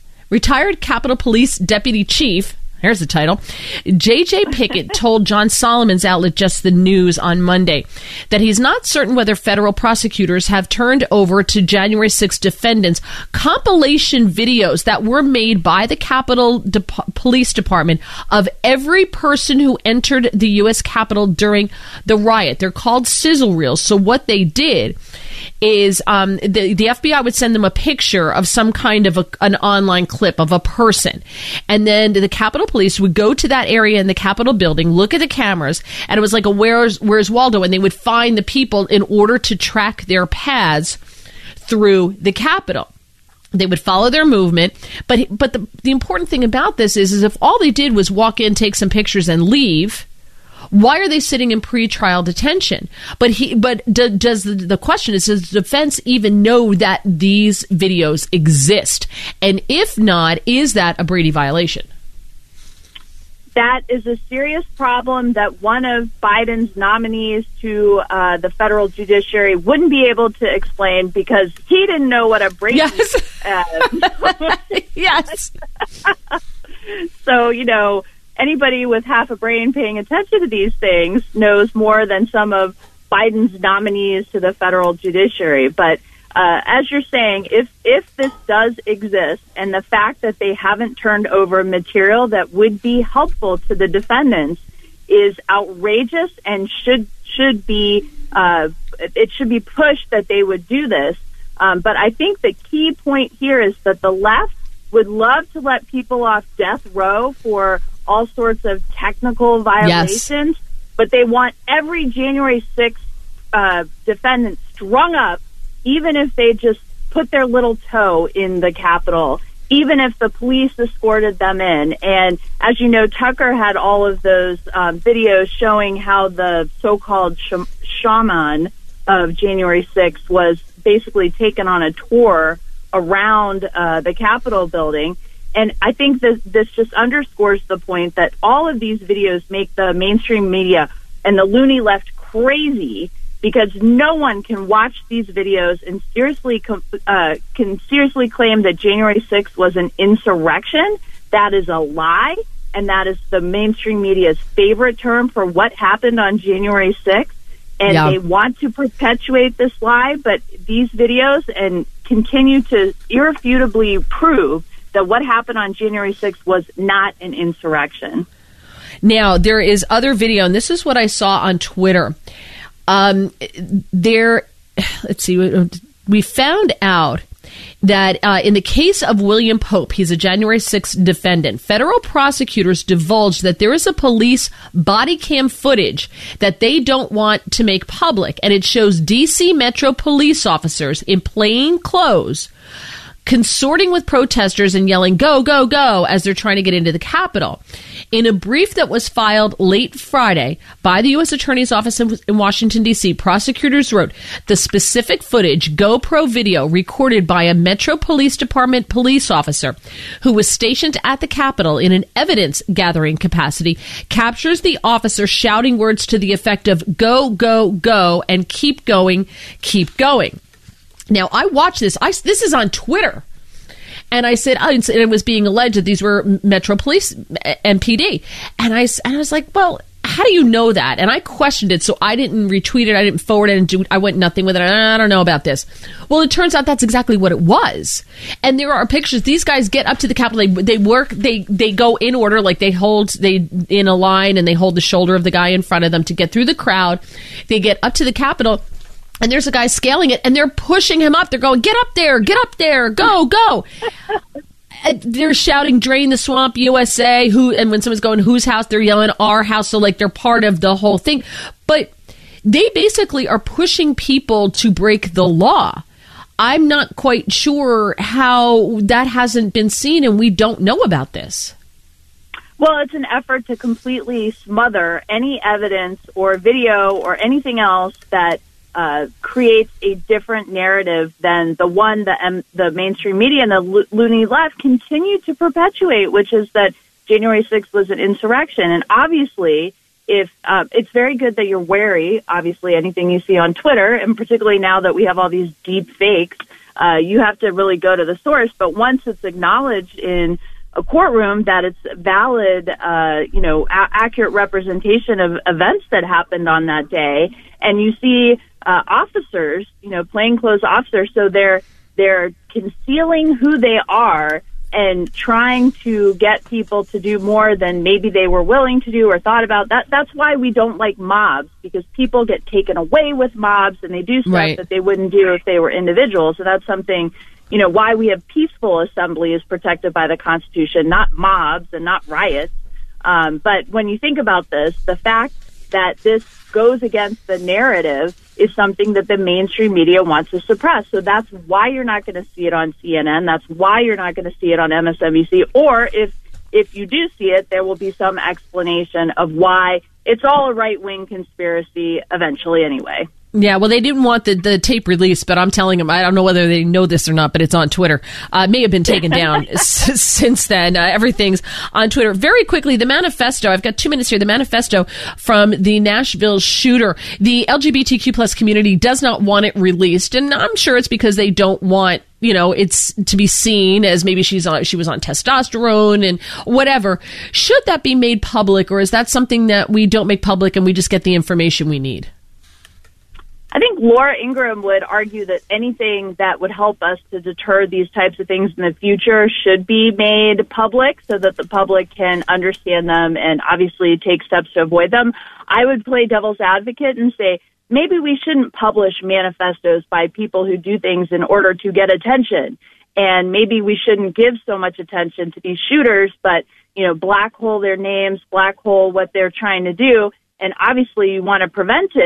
S7: Deputy Chief, here's the title, J.J. Pickett told John Solomon's outlet Just the News on Monday that he's not certain whether federal prosecutors have turned over to January 6 defendants compilation videos that were made by the Capitol Police Department of every person who entered the U.S. Capitol during the riot. They're called sizzle reels. So what they did is the FBI would send them a picture of some kind of an online clip of a person. And then the Capitol Police would go to that area in the Capitol building, look at the cameras, and it was like a Where's Waldo, and they would find the people in order to track their paths through the Capitol. They would follow their movement. But the important thing about this is if all they did was walk in, take some pictures, and leave, why are they sitting in pretrial detention? The question is, does the defense even know that these videos exist? And if not, is that a Brady violation?
S12: That is a serious problem that one of Biden's nominees to the federal judiciary wouldn't be able to explain, because he didn't know what a Brady...
S7: Yes.
S12: So, anybody with half a brain paying attention to these things knows more than some of Biden's nominees to the federal judiciary. But as you're saying, if this does exist, and the fact that they haven't turned over material that would be helpful to the defendants is outrageous, and should be it should be pushed that they would do this. But I think the key point here is that the left would love to let people off death row for all sorts of technical violations, but they want every January 6th defendants strung up, even if they just put their little toe in the Capitol, even if the police escorted them in. And as you know, Tucker had all of those videos showing how the so-called shaman of January 6th was basically taken on a tour around the Capitol building. And I think that this just underscores the point that all of these videos make the mainstream media and the loony left crazy, because no one can watch these videos and seriously claim that January 6th was an insurrection. That is a lie, and that is the mainstream media's favorite term for what happened on January 6th. And they want to perpetuate this lie, but these videos and continue to irrefutably prove that what happened on January 6th was not an insurrection.
S7: Now, there is other video, and this is what I saw on Twitter. Let's see, we found out that in the case of William Pope, he's a January 6th defendant, federal prosecutors divulged that there is a police body cam footage that they don't want to make public, and it shows D.C. Metro police officers in plain clothes consorting with protesters and yelling, "Go, go, go," as they're trying to get into the Capitol. In a brief that was filed late Friday by the U.S. Attorney's Office in Washington, D.C., prosecutors wrote the specific footage, GoPro video, recorded by a Metro Police Department police officer who was stationed at the Capitol in an evidence-gathering capacity, captures the officer shouting words to the effect of "Go, go, go," and "Keep going, keep going." Now, I watched this. This is on Twitter. And I said, it was being alleged that these were Metro Police, MPD. And I was like, well, how do you know that? And I questioned it, so I didn't retweet it. I didn't forward it. I went nothing with it. I don't know about this. Well, it turns out that's exactly what it was. And there are pictures. These guys get up to the Capitol. They go in order, like they in a line, and they hold the shoulder of the guy in front of them to get through the crowd. They get up to the Capitol. And there's a guy scaling it, and they're pushing him up. They're going, get up there, go, go. They're shouting, "Drain the swamp, USA." And when someone's going, "Whose house?" they're yelling, "Our house." So, like, they're part of the whole thing. But they basically are pushing people to break the law. I'm not quite sure how that hasn't been seen, and we don't know about this.
S12: Well, it's an effort to completely smother any evidence or video or anything else that creates a different narrative than the one that the mainstream media and the loony left continue to perpetuate, which is that January 6th was an insurrection. And obviously, if it's very good that you're wary, obviously, anything you see on Twitter, and particularly now that we have all these deep fakes, you have to really go to the source. But once it's acknowledged in a courtroom that it's valid, accurate representation of events that happened on that day, and you see officers, plainclothes officers, so they're concealing who they are and trying to get people to do more than maybe they were willing to do or thought about. That's why we don't like mobs, because people get taken away with mobs and they do stuff that they wouldn't do if they were individuals. So that's something, why we have peaceful assembly is protected by the Constitution, not mobs and not riots. But when you think about this, the fact that this goes against the narrative is something that the mainstream media wants to suppress. So that's why you're not going to see it on CNN. That's why you're not going to see it on MSNBC. Or if you do see it, there will be some explanation of why it's all a right-wing conspiracy eventually anyway.
S7: Yeah, well, they didn't want the tape released, but I'm telling them, I don't know whether they know this or not, but it's on Twitter. It may have been taken down since then. Everything's on Twitter. Very quickly, the manifesto, I've got 2 minutes here, the manifesto from the Nashville shooter. The LGBTQ plus community does not want it released, and I'm sure it's because they don't want it's to be seen as maybe she was on testosterone and whatever. Should that be made public, or is that something that we don't make public and we just get the information we need?
S12: I think Laura Ingraham would argue that anything that would help us to deter these types of things in the future should be made public so that the public can understand them and obviously take steps to avoid them. I would play devil's advocate and say maybe we shouldn't publish manifestos by people who do things in order to get attention. And maybe we shouldn't give so much attention to these shooters, but, black hole their names, black hole what they're trying to do. And obviously you want to prevent it.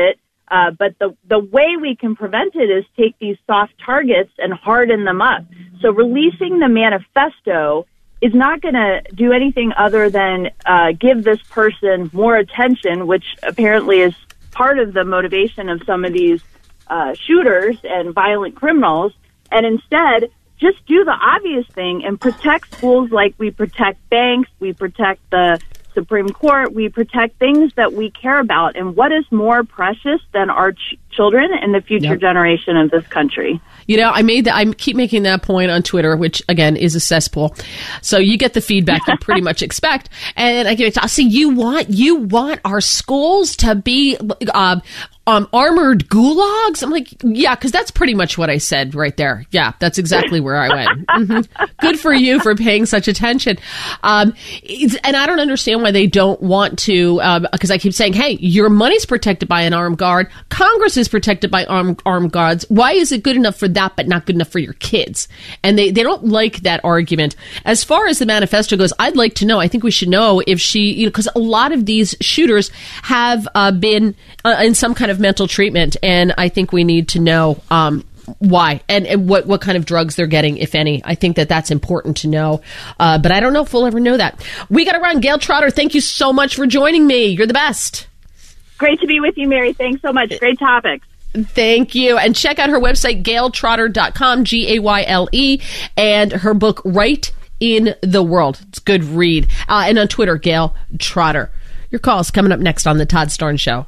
S12: But the way we can prevent it is take these soft targets and harden them up. So releasing the manifesto is not going to do anything other than give this person more attention, which apparently is part of the motivation of some of these shooters and violent criminals, and instead just do the obvious thing and protect schools like we protect banks, we protect the Supreme Court, we protect things that we care about. And what is more precious than our children and the future generation of this country?
S7: You know, I keep making that point on Twitter, which again is a cesspool. So you get the feedback you pretty much expect. And I give it to, see, you want our schools to be armored gulags? I'm like, yeah, because that's pretty much what I said right there. Yeah, that's exactly where I went. Mm-hmm. Good for you for paying such attention. And I don't understand why they don't want to, because I keep saying, hey, your money's protected by an armed guard. Congress is protected by armed guards. Why is it good enough for that, but not good enough for your kids? And they don't like that argument. As far as the manifesto goes, I'd like to know, I think we should know if she, because a lot of these shooters have been in some kind of mental treatment, and I think we need to know why and what kind of drugs they're getting, if any. I think that's important to know, but I don't know if we'll ever know that. We got to run. Gail Trotter, thank you so much for joining me. You're the best.
S12: Great to be with you, Mary. Thanks so much. Great topics.
S7: Thank you. And check out her website, gailtrotter.com, Gayle, and her book, Right in the World. It's a good read. And on Twitter, Gail Trotter. Your call is coming up next on The Todd Starnes Show.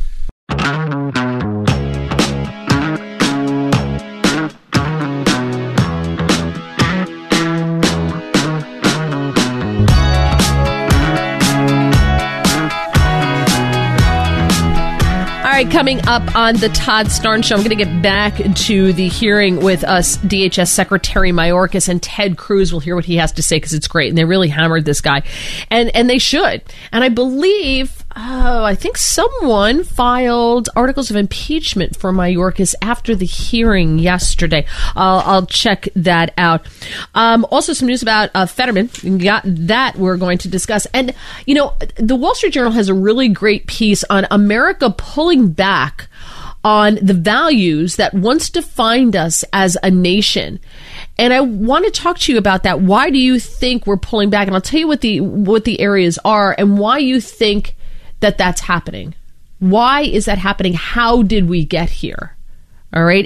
S7: All right, coming up on the Todd Starnes Show, I'm going to get back to the hearing with us, DHS Secretary Mayorkas and Ted Cruz. We'll hear what he has to say because it's great, and they really hammered this guy, and they should. And I believe, I think someone filed articles of impeachment for Mayorkas after the hearing yesterday. I'll check that out. Also, some news about Fetterman. Got that we're going to discuss. And, you know, the Wall Street Journal has a really great piece on America pulling back on the values that once defined us as a nation. And I want to talk to you about that. Why do you think we're pulling back? And I'll tell you what the areas are and why you think that's happening. Why is that happening? How did we get here? All right,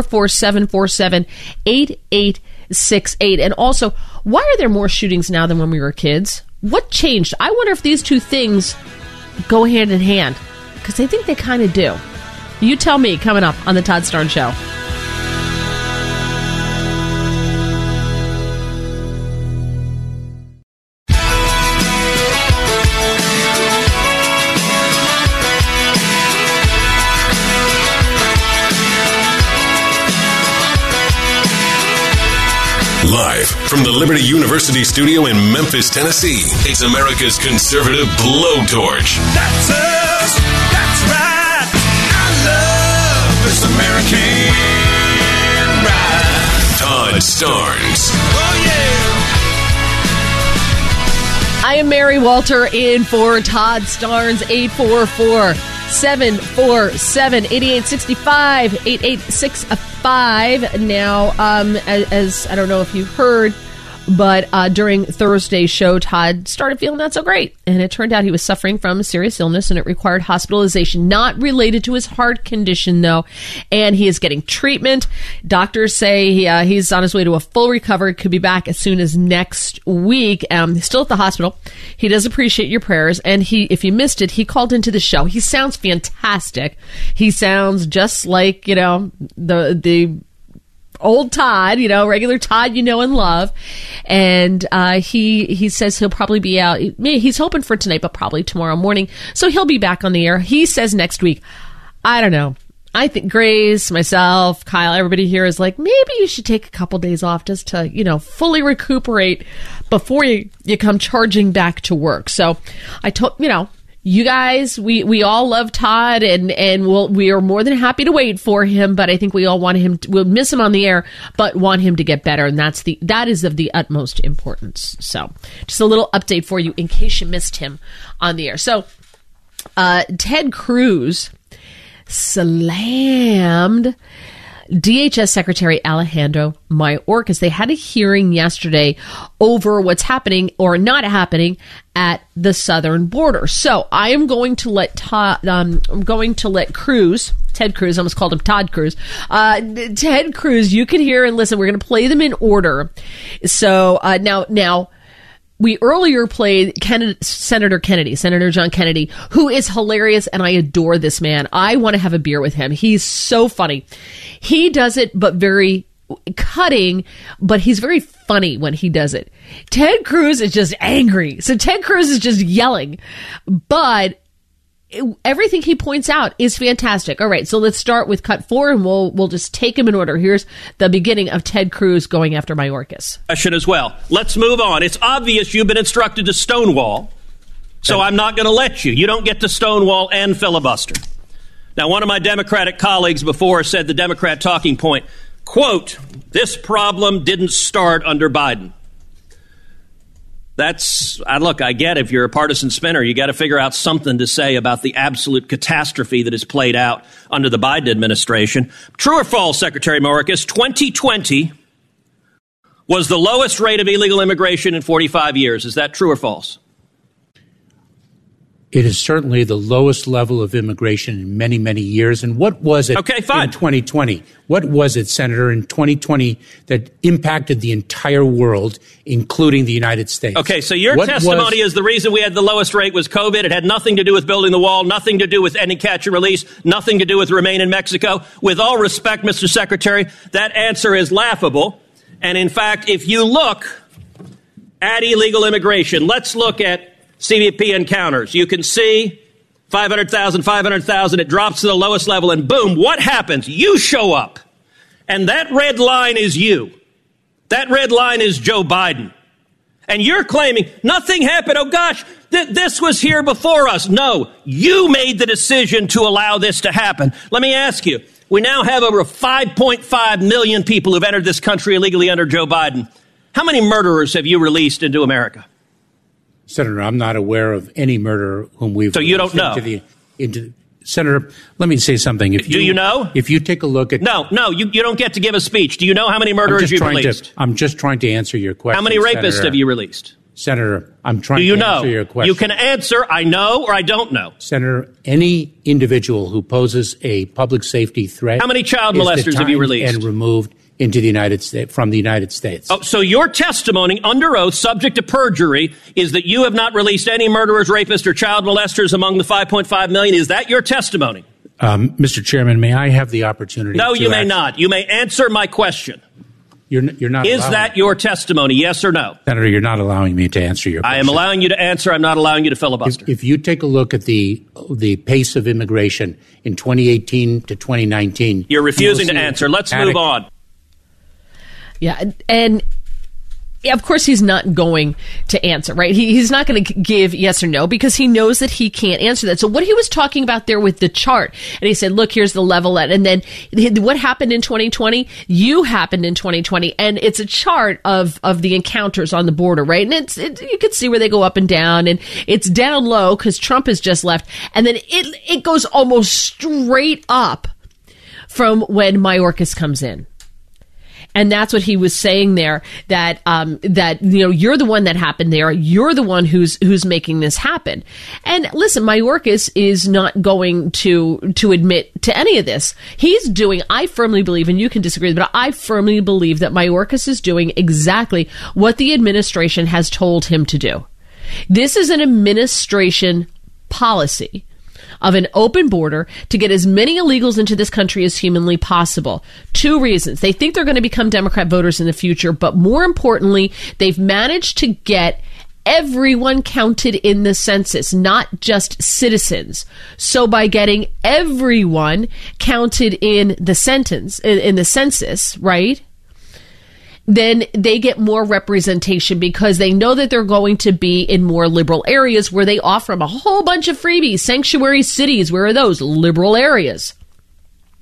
S7: 844-747-8868. And also, why are there more shootings now than when we were kids? What changed? I wonder if these two things go hand in hand, because I think they kind of do. You tell me, coming up on the Todd Starnes Show.
S5: Live from the Liberty University studio in Memphis, Tennessee, it's America's conservative blowtorch.
S6: That's us. That's right. I love this American ride.
S5: Todd Starnes.
S6: Oh, yeah.
S7: I am Mary Walter in for Todd Starnes. 844-747-8865. 8865. Now, as I don't know if you heard, but during Thursday's show, Todd started feeling not so great. And it turned out he was suffering from a serious illness and it required hospitalization, not related to his heart condition, though. And he is getting treatment. Doctors say he's on his way to a full recovery, could be back as soon as next week. He's still at the hospital. He does appreciate your prayers. And if you missed it, he called into the show. He sounds fantastic. He sounds just like, you know, the old Todd, you know, regular Todd you know and love. And he says he'll probably be out. He's hoping for tonight, but probably tomorrow morning. So he'll be back on the air. He says next week. I don't know. I think Grace, myself, Kyle, everybody here is like, maybe you should take a couple days off just to, you know, fully recuperate before you come charging back to work. So I told, you know, you guys, we all love Todd, and we are more than happy to wait for him. But I think we all want him. We'll miss him on the air, but want him to get better, and that is of the utmost importance. So, just a little update for you in case you missed him on the air. So, Ted Cruz slammed DHS Secretary Alejandro Mayorkas. They had a hearing yesterday over what's happening or not happening at the southern border. So I am going to let Cruz, Ted Cruz, I almost called him Todd Cruz. Ted Cruz, you can hear and listen. We're going to play them in order. So now. We earlier played Senator John Kennedy, who is hilarious, and I adore this man. I want to have a beer with him. He's so funny. He does it, but very cutting, but he's very funny when he does it. Ted Cruz is just angry. So Ted Cruz is just yelling, but everything he points out is fantastic. All right, so let's start with cut 4, and we'll just take them in order. Here's the beginning of Ted Cruz going after Mayorkas.
S13: As well. Let's move on. It's obvious you've been instructed to stonewall, so I'm not going to let you. You don't get to stonewall and filibuster. Now, one of my Democratic colleagues before said the Democrat talking point, quote, "This problem didn't start under Biden." Look, I get if you're a partisan spinner, you got to figure out something to say about the absolute catastrophe that has played out under the Biden administration. True or false, Secretary Mayorkas, 2020 was the lowest rate of illegal immigration in 45 years. Is that true or false?
S9: It is certainly the lowest level of immigration in many, many years. And what was it in 2020? What was it, Senator, in 2020 that impacted the entire world, including the United States?
S13: Okay, so your testimony is the reason we had the lowest rate was COVID. It had nothing to do with building the wall, nothing to do with ending catch and release, nothing to do with Remain in Mexico. With all respect, Mr. Secretary, that answer is laughable. And in fact, if you look at illegal immigration, let's look at CBP encounters. You can see 500,000, it drops to the lowest level, and boom, what happens? You show up. And that red line is you. That red line is Joe Biden. And you're claiming nothing happened. Oh, gosh, this was here before us. No, you made the decision to allow this to happen. Let me ask you, we now have over 5.5 million people who've entered this country illegally under Joe Biden. How many murderers have you released into America?
S9: Senator, I'm not aware of any murderer whom we've...
S13: So you don't know?
S9: Senator, let me say something.
S13: Do you know?
S9: If you take a look at...
S13: No, you don't get to give a speech. Do you know how many murderers you've released?
S9: I'm just trying to answer your question.
S13: How many rapists have you released?
S9: Senator, I'm trying to answer your question.
S13: You can answer, I know or I don't know.
S9: Senator, any individual who poses a public safety threat...
S13: How many child molesters have you released?
S9: ...and removed into the United States, from the United States.
S13: Oh, so your testimony under oath, subject to perjury, is that you have not released any murderers, rapists, or child molesters among the 5.5 million. Is that your testimony?
S9: Mr. Chairman, may I have the opportunity
S13: No, you may not. You may answer my question.
S9: You're not
S13: Is that your testimony, yes or no?
S9: Senator, you're not allowing me to answer your question.
S13: I am allowing you to answer. I'm not allowing you to filibuster.
S9: If you take a look at the pace of immigration in 2018 to 2019...
S13: You're refusing to answer. Let's move on.
S7: Yeah, and of course he's not going to answer, right? He's not going to give yes or no because he knows that he can't answer that. So what he was talking about there with the chart, and he said, look, here's the level at, and then what happened in 2020? You happened in 2020, and it's a chart of the encounters on the border, right? And you can see where they go up and down, and it's down low because Trump has just left, and then it goes almost straight up from when Mayorkas comes in. And that's what he was saying there, that you're the one that happened there. You're the one who's making this happen. And listen, Mayorkas is not going to admit to any of this. He's doing, I firmly believe, and you can disagree, but I firmly believe that Mayorkas is doing exactly what the administration has told him to do. This is an administration policy of an open border to get as many illegals into this country as humanly possible. 2 reasons. They think they're going to become Democrat voters in the future, but more importantly, they've managed to get everyone counted in the census, not just citizens. So by getting everyone counted in the census, right? Then they get more representation because they know that they're going to be in more liberal areas where they offer them a whole bunch of freebies. Sanctuary cities, where are those? Liberal areas.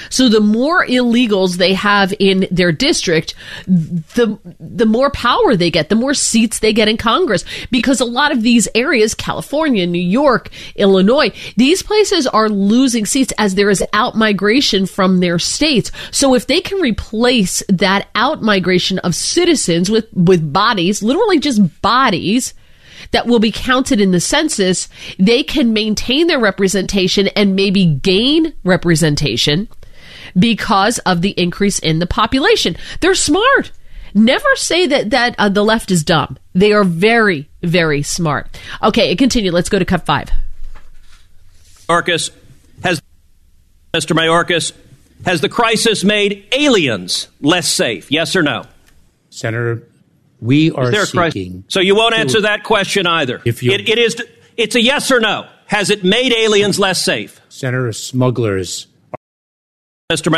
S7: So the more illegals they have in their district, the more power they get, the more seats they get in Congress. Because a lot of these areas, California, New York, Illinois, these places are losing seats as there is out-migration from their states. So if they can replace that out-migration of citizens with bodies, literally just bodies, that will be counted in the census, they can maintain their representation and maybe gain representation because of the increase in the population. They're smart. Never say that the left is dumb. They are very, very smart. Okay, continue. Let's go to cut 5.
S13: Mr. Mayorkas, has the crisis made aliens less safe? Yes or no?
S9: Senator, we are seeking.
S13: So you won't answer that question either. It's a yes or no. Has it made aliens less safe?
S9: Senator, smugglers.
S13: Mr.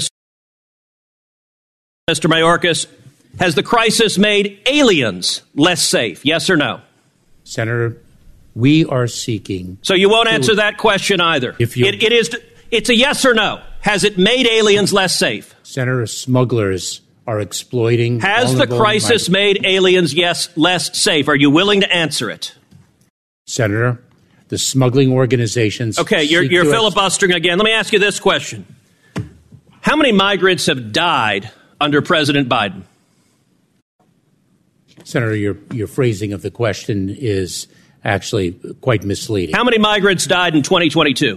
S13: Mayorkas, has the crisis made aliens less safe? Yes or no?
S9: Senator, we are seeking.
S13: So you won't answer that question either. It's a yes or no. Has it made aliens less safe?
S9: Senator, smugglers are exploiting.
S13: Has the crisis made aliens, less safe? Are you willing to answer it?
S9: Senator, the smuggling organizations.
S13: Okay, you're filibustering again. Let me ask you this question. How many migrants have died under President Biden?
S9: Senator, your phrasing of the question is actually quite misleading.
S13: How many migrants died in 2022?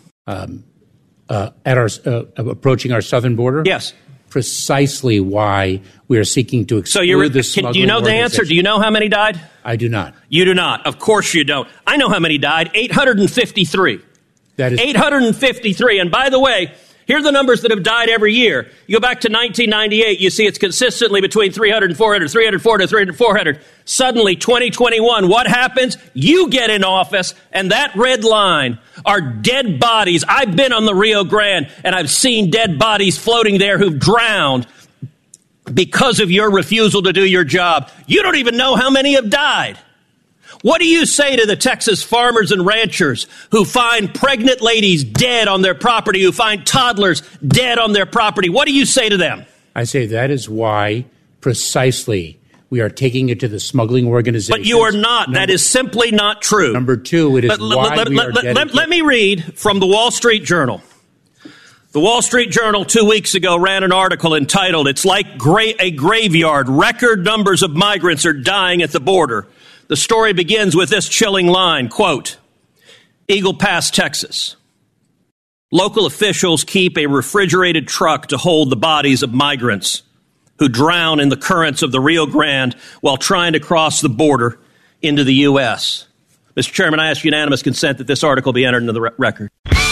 S9: Approaching our southern border?
S13: Yes.
S9: Precisely why we are seeking to exclude the smuggling.
S13: Do you know the answer? Do you know how many died?
S9: I do not.
S13: You do not. Of course you don't. I know how many died. 853.
S9: That is
S13: 853. And by the way, here are the numbers that have died every year. You go back to 1998, you see it's consistently between 300 and 400, 300, 400, 300, 400. Suddenly, 2021, what happens? You get in office, and that red line are dead bodies. I've been on the Rio Grande, and I've seen dead bodies floating there who've drowned because of your refusal to do your job. You don't even know how many have died. What do you say to the Texas farmers and ranchers who find pregnant ladies dead on their property, who find toddlers dead on their property? What do you say to them?
S9: I say that is why precisely we are taking it to the smuggling organizations.
S13: But you are not. That is simply not true.
S9: Number two, it is
S13: let me read from the Wall Street Journal. The Wall Street Journal 2 weeks ago ran an article entitled, "It's like a graveyard. Record numbers of migrants are dying at the border." The story begins with this chilling line, quote, Eagle Pass, Texas. Local officials keep a refrigerated truck to hold the bodies of migrants who drown in the currents of the Rio Grande while trying to cross the border into the U.S. Mr. Chairman, I ask unanimous consent that this article be entered into the record.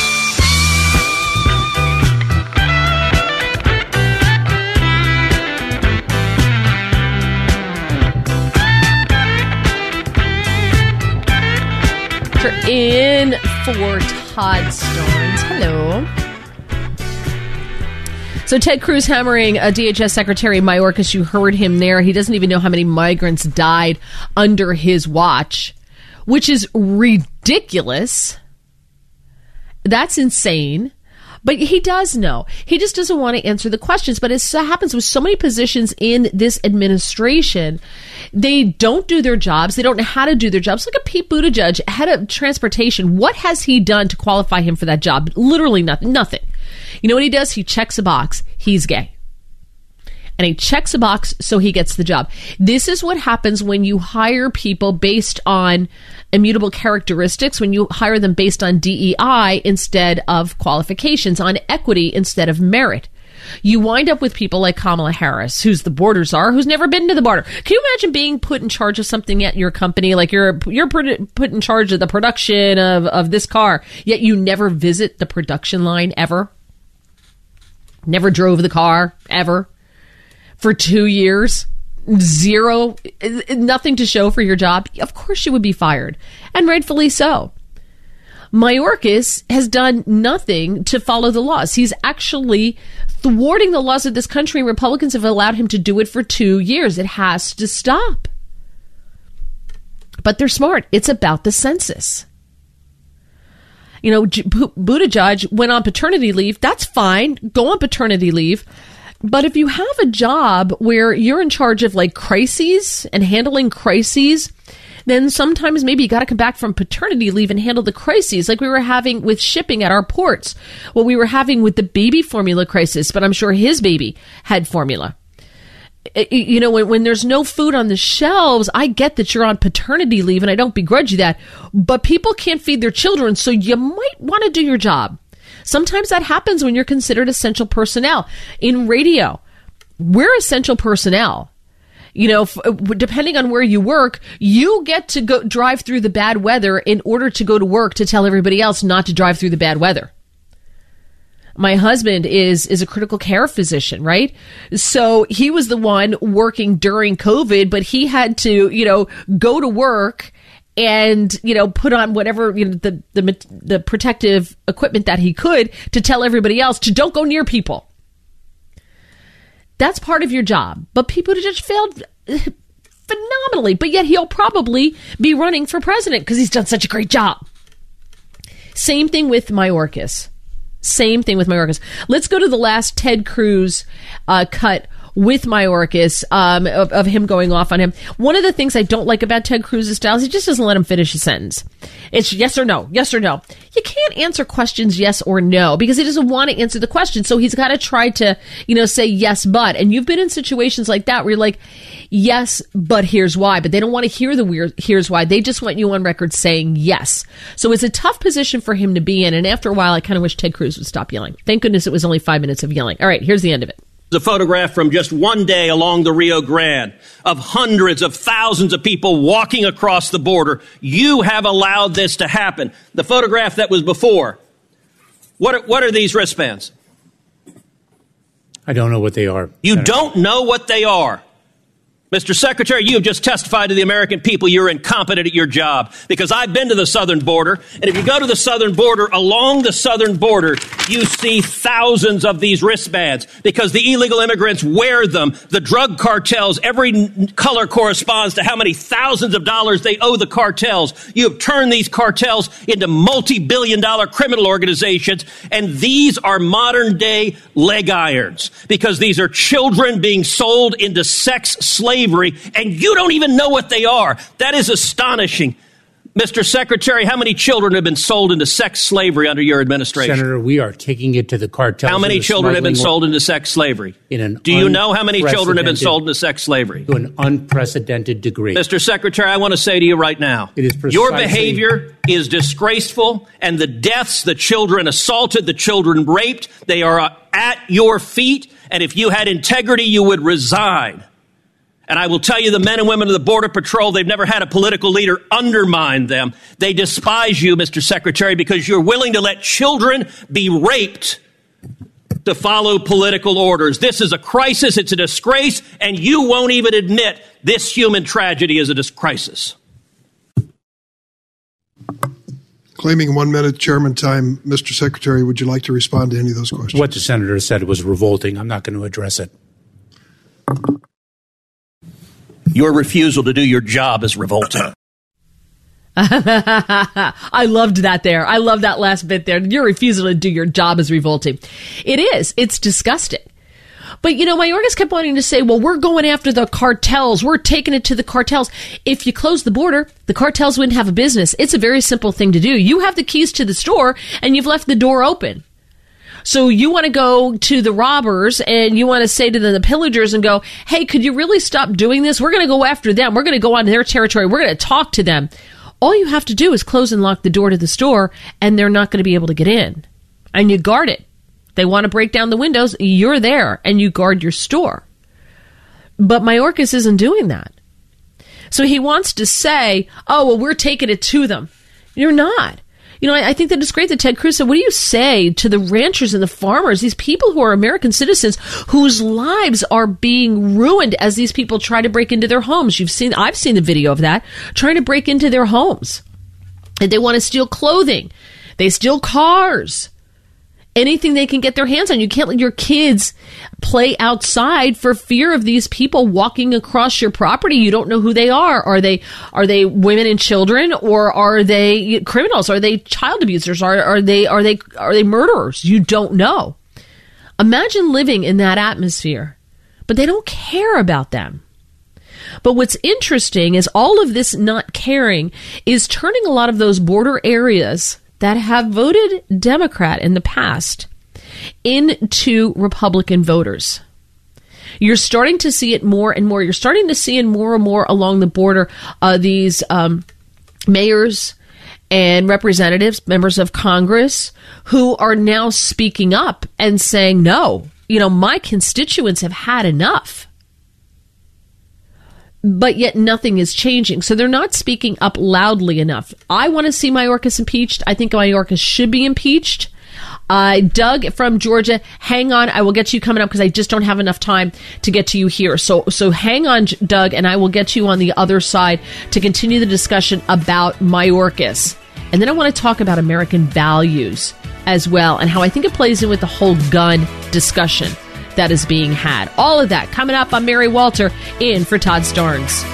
S7: In for Todd Starnes. Hello. So Ted Cruz hammering DHS Secretary Mayorkas. You heard him there. He doesn't even know how many migrants died under his watch, which is ridiculous. That's insane. But he does know. He just doesn't want to answer the questions. But as happens with so many positions in this administration, they don't do their jobs. They don't know how to do their jobs. Look at Pete Buttigieg, head of transportation. What has he done to qualify him for that job? Literally nothing. Nothing. You know what he does? He checks a box. He's gay. And he checks a box so he gets the job. This is what happens when you hire people based on immutable characteristics, when you hire them based on DEI instead of qualifications, on equity instead of merit. You wind up with people like Kamala Harris, who's the border czar, who's never been to the border. Can you imagine being put in charge of something at your company, like you're put in charge of the production of this car, yet you never visit the production line ever? Never drove the car ever? For 2 years, zero, nothing to show for your job, of course you would be fired, and rightfully so. Mayorkas has done nothing to follow the laws. He's actually thwarting the laws of this country, and Republicans have allowed him to do it for 2 years. It has to stop. But they're smart. It's about the census. You know, Buttigieg went on paternity leave. That's fine. Go on paternity leave. But if you have a job where you're in charge of like crises and handling crises, then sometimes maybe you got to come back from paternity leave and handle the crises like we were having with shipping at our ports, what we were having with the baby formula crisis, but I'm sure his baby had formula. You know, when there's no food on the shelves, I get that you're on paternity leave and I don't begrudge you that, but people can't feed their children, so you might want to do your job. Sometimes that happens when you're considered essential personnel. In radio, we're essential personnel. You know, depending on where you work, you get to go drive through the bad weather in order to go to work to tell everybody else not to drive through the bad weather. My husband is a critical care physician, right? So he was the one working during COVID, but he had to, you know, go to work and, you know, put on whatever, you know, the protective equipment that he could to tell everybody else to don't go near people. That's part of your job. But people just failed phenomenally. But yet he'll probably be running for president because he's done such a great job. Same thing with Mayorkas. Let's go to the last Ted Cruz cut with Mayorkas of him going off on him. One of the things I don't like about Ted Cruz's style is he just doesn't let him finish a sentence. It's yes or no, yes or no. You can't answer questions yes or no because he doesn't want to answer the question. So he's got to try to, you know, say yes, but. And you've been in situations like that where you're like, yes, but here's why. But they don't want to hear the weird here's why. They just want you on record saying yes. So it's a tough position for him to be in. And after a while, I kind of wish Ted Cruz would stop yelling. Thank goodness it was only 5 minutes of yelling. All right, here's the end of it.
S13: The photograph from just one day along the Rio Grande of hundreds of thousands of people walking across the border. You have allowed this to happen. The photograph that was before. What are these wristbands?
S9: I don't know what they are.
S13: You don't know what they are. Mr. Secretary, you have just testified to the American people you're incompetent at your job because I've been to the southern border. And if you go to the southern border, along the southern border, you see thousands of these wristbands because the illegal immigrants wear them. The drug cartels, every color corresponds to how many thousands of dollars they owe the cartels. You have turned these cartels into multi-billion-dollar criminal organizations. And these are modern-day leg irons because these are children being sold into sex slavery. And you don't even know what they are. That is astonishing. Mr. Secretary, how many children have been sold into sex slavery under your administration?
S9: Senator, we are taking it to the cartels.
S13: How many children have been sold into sex slavery? Do you know how many children have been sold into sex slavery?
S9: To an unprecedented degree.
S13: Mr. Secretary, I want to say to you right now, your behavior is disgraceful, and the deaths, the children assaulted, the children raped, they are at your feet, and if you had integrity, you would resign. And I will tell you, the men and women of the Border Patrol, they've never had a political leader undermine them. They despise you, Mr. Secretary, because you're willing to let children be raped to follow political orders. This is a crisis. It's a disgrace. And you won't even admit this human tragedy is a crisis.
S14: Claiming 1 minute chairman time, Mr. Secretary, would you like to respond to any of those questions?
S9: What the senator said was revolting. I'm not going to address it.
S13: Your refusal to do your job is revolting.
S7: I loved that there. I love that last bit there. Your refusal to do your job is revolting. It is. It's disgusting. But, you know, Mayorkas kept wanting to say, well, we're going after the cartels. We're taking it to the cartels. If you close the border, the cartels wouldn't have a business. It's a very simple thing to do. You have the keys to the store, and you've left the door open. So you want to go to the robbers and you want to say to the pillagers and go, hey, could you really stop doing this? We're going to go after them. We're going to go on their territory. We're going to talk to them. All you have to do is close and lock the door to the store, and they're not going to be able to get in. And you guard it. They want to break down the windows. You're there, and you guard your store. But Mayorkas isn't doing that. So he wants to say, oh, well, we're taking it to them. You're not. You know, I think that it's great that Ted Cruz said, what do you say to the ranchers and the farmers, these people who are American citizens whose lives are being ruined as these people try to break into their homes? I've seen the video of that, trying to break into their homes. And they want to steal clothing. They steal cars. anything they can get their hands on. You can't let your kids play outside for fear of these people walking across your property. You don't know who they are. Are they women and children, or are they criminals? Are they child abusers? Are they murderers? You don't know. Imagine living in that atmosphere, but they don't care about them. But what's interesting is all of this not caring is turning a lot of those border areas that have voted Democrat in the past into Republican voters. You're starting to see it more and more. You're starting to see it more and more along the border. These mayors and representatives, members of Congress, who are now speaking up and saying, no, my constituents have had enough. But yet nothing is changing. So they're not speaking up loudly enough. I want to see Mayorkas impeached. I think Mayorkas should be impeached. Doug from Georgia, hang on. I will get to you coming up because I just don't have enough time to get to you here. So hang on, Doug, and I will get to you on the other side to continue the discussion about Mayorkas. And then I want to talk about American values as well and how I think it plays in with the whole gun discussion that is being had. All of that coming up. I'm Mary Walter, in for Todd Starnes.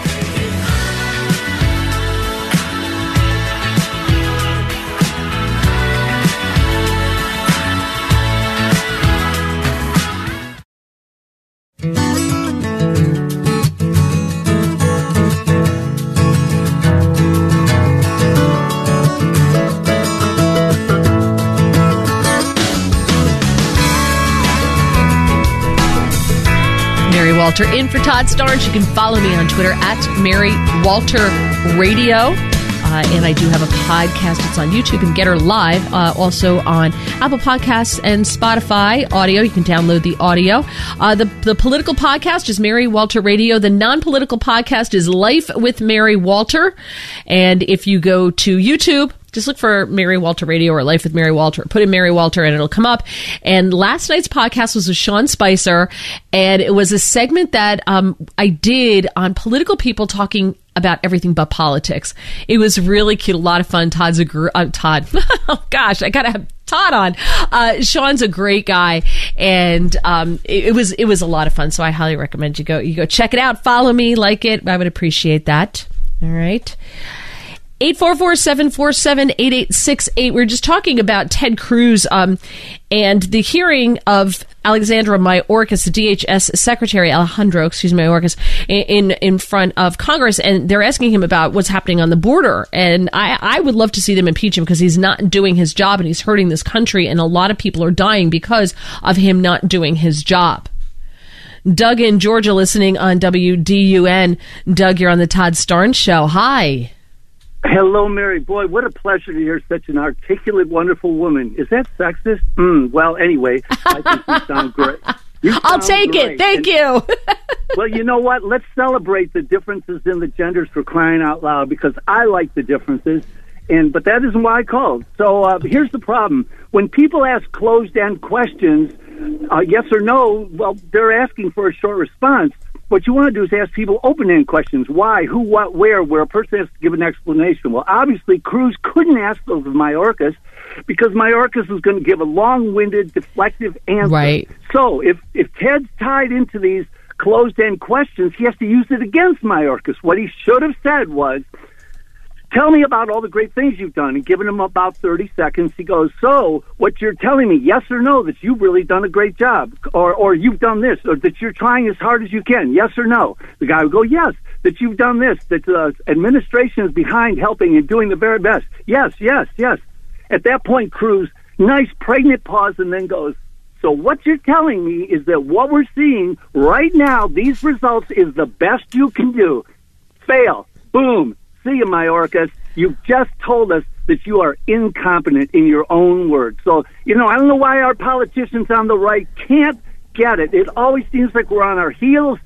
S7: Walter, in for Todd Starnes. You can follow me on Twitter at Mary Walter Radio. And I do have a podcast. It's on YouTube and Getter Live. Also on Apple Podcasts and Spotify audio. You can download the audio. The political podcast is Mary Walter Radio. The non-political podcast is Life with Mary Walter. And if you go to YouTube, just look for Mary Walter Radio or Life with Mary Walter. Put in Mary Walter and it'll come up. And last night's podcast was with Sean Spicer. And it was a segment that I did on political people talking about everything but politics. It was really cute. A lot of fun. Todd. Oh, gosh, I got to have Todd on. Sean's a great guy. And it was a lot of fun. So I highly recommend you go check it out. Follow me, like it. I would appreciate that. All right. 844-747-8868. We're just talking about Ted Cruz and the hearing of Alexandra Mayorkas, the DHS Secretary, Mayorkas, in front of Congress, and they're asking him about what's happening on the border. And I would love to see them impeach him because he's not doing his job and he's hurting this country, and a lot of people are dying because of him not doing his job. Doug in Georgia listening on WDUN. Doug, you're on the Todd Starnes Show. Hi.
S15: Hello, Mary. Boy, what a pleasure to hear such an articulate, wonderful woman. Is that sexist? Well, anyway, I think you sound great.
S7: I'll take it. Thank you.
S15: Well, you know what? Let's celebrate the differences in the genders, for crying out loud, because I like the differences, but that isn't why I called. So here's the problem. When people ask closed-end questions, yes or no, well, they're asking for a short response. What you want to do is ask people open-ended questions. Why, who, what, where a person has to give an explanation. Well, obviously, Cruz couldn't ask those of Mayorkas because Mayorkas was going to give a long-winded, deflective answer. Right. So if Ted's tied into these closed-end questions, he has to use it against Mayorkas. What he should have said was, tell me about all the great things you've done, and given him about 30 seconds, he goes, so what you're telling me, yes or no, that you've really done a great job, or you've done this, or that you're trying as hard as you can, yes or no? The guy would go, yes, that you've done this, that the administration is behind helping and doing the very best. Yes, yes, yes. At that point, Cruz, nice pregnant pause, and then goes, so what you're telling me is that what we're seeing right now, these results, is the best you can do. Fail. Boom. See you, Mayorkas. You've just told us that you are incompetent in your own words. So, I don't know why our politicians on the right can't get it. It always seems like we're on our heels,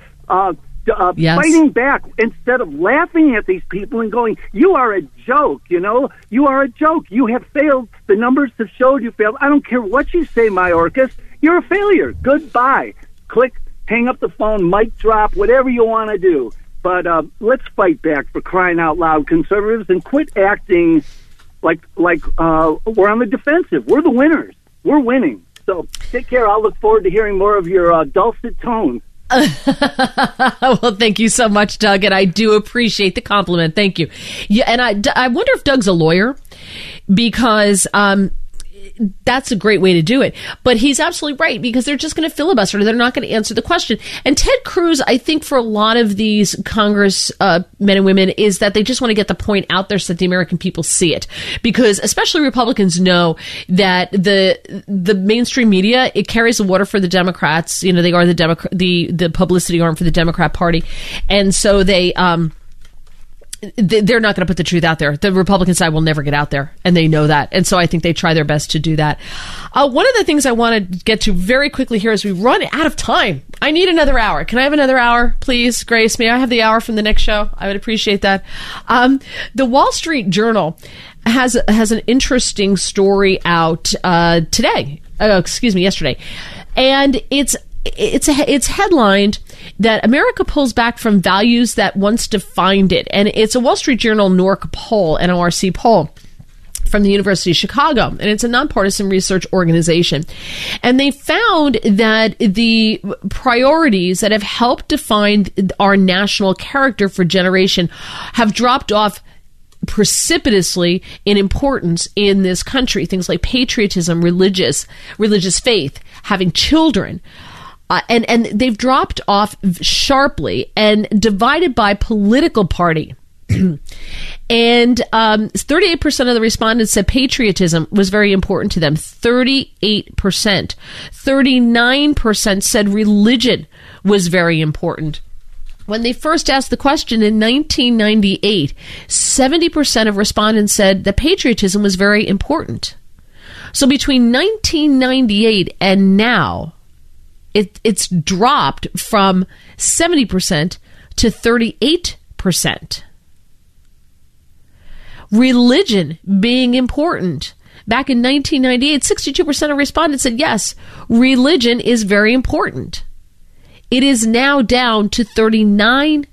S7: yes,
S15: fighting back instead of laughing at these people and going, you are a joke, You are a joke. You have failed. The numbers have showed you failed. I don't care what you say, Mayorkas. You're a failure. Goodbye. Click, hang up the phone, mic drop, whatever you want to do. But let's fight back, for crying out loud, conservatives, and quit acting like we're on the defensive. We're the winners. we're winning. So take care. I'll look forward to hearing more of your dulcet tones.
S7: Well, thank you so much, Doug, and I do appreciate the compliment. Thank you. Yeah, and I wonder if Doug's a lawyer, because that's a great way to do it. But he's absolutely right, because they're just going to filibuster. They're not going to answer the question. And Ted Cruz, I think for a lot of these Congress men and women, is that they just want to get the point out there so that the American people see it. Because especially Republicans know that the mainstream media, it carries the water for the Democrats. You know, they are the publicity arm for the Democrat Party. And so they're not going to put the truth out there. The Republican side will never get out there, and they know that. And so I think they try their best to do that. One of the things I want to get to very quickly here is we run out of time. I need another hour. Can I have another hour, please, Grace? May I have the hour from the next show? I would appreciate that. The Wall Street Journal has an interesting story out today. Yesterday. And it's headlined that America pulls back from values that once defined it. And it's a Wall Street Journal NORC poll, NORC poll from the University of Chicago. And it's a nonpartisan research organization. And they found that the priorities that have helped define our national character for generation have dropped off precipitously in importance in this country. Things like patriotism, religious faith, having children. And they've dropped off sharply and divided by political party. And 38% of the respondents said patriotism was very important to them. 38%. 39% said religion was very important. When they first asked the question in 1998, 70% of respondents said that patriotism was very important. So between 1998 and now, it's dropped from 70% to 38%. Religion being important. Back in 1998, 62% of respondents said yes, religion is very important. It is now down to 39%.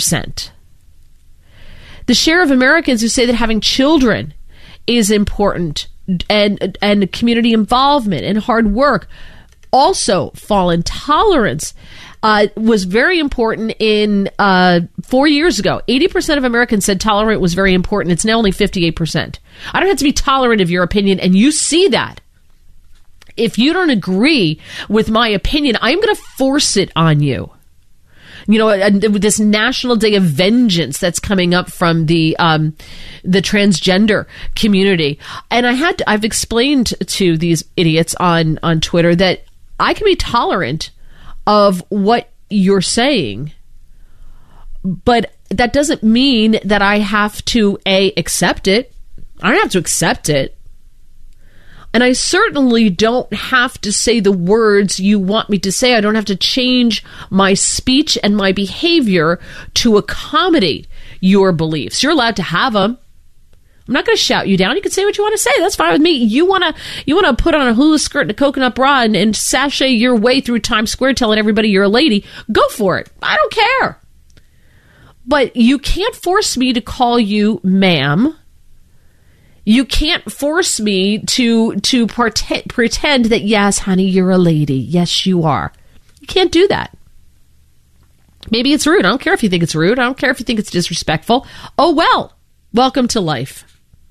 S7: The share of Americans who say that having children is important and community involvement and hard work also fallen. Tolerance was very important in 4 years ago. 80% of Americans said tolerant was very important. It's now only 58%. I don't have to be tolerant of your opinion, and you see that. If you don't agree with my opinion, I'm going to force it on you. You know, this National Day of Vengeance that's coming up from the transgender community. And I've explained to these idiots on Twitter that I can be tolerant of what you're saying, but that doesn't mean that I have to accept it. I don't have to accept it. And I certainly don't have to say the words you want me to say. I don't have to change my speech and my behavior to accommodate your beliefs. You're allowed to have them. I'm not going to shout you down. You can say what you want to say. That's fine with me. You want to put on a hula skirt and a coconut bra and sashay your way through Times Square telling everybody you're a lady. Go for it. I don't care. But you can't force me to call you ma'am. You can't force me to pretend that, yes, honey, you're a lady. Yes, you are. You can't do that. Maybe it's rude. I don't care if you think it's rude. I don't care if you think it's disrespectful. Oh, well. Welcome to life.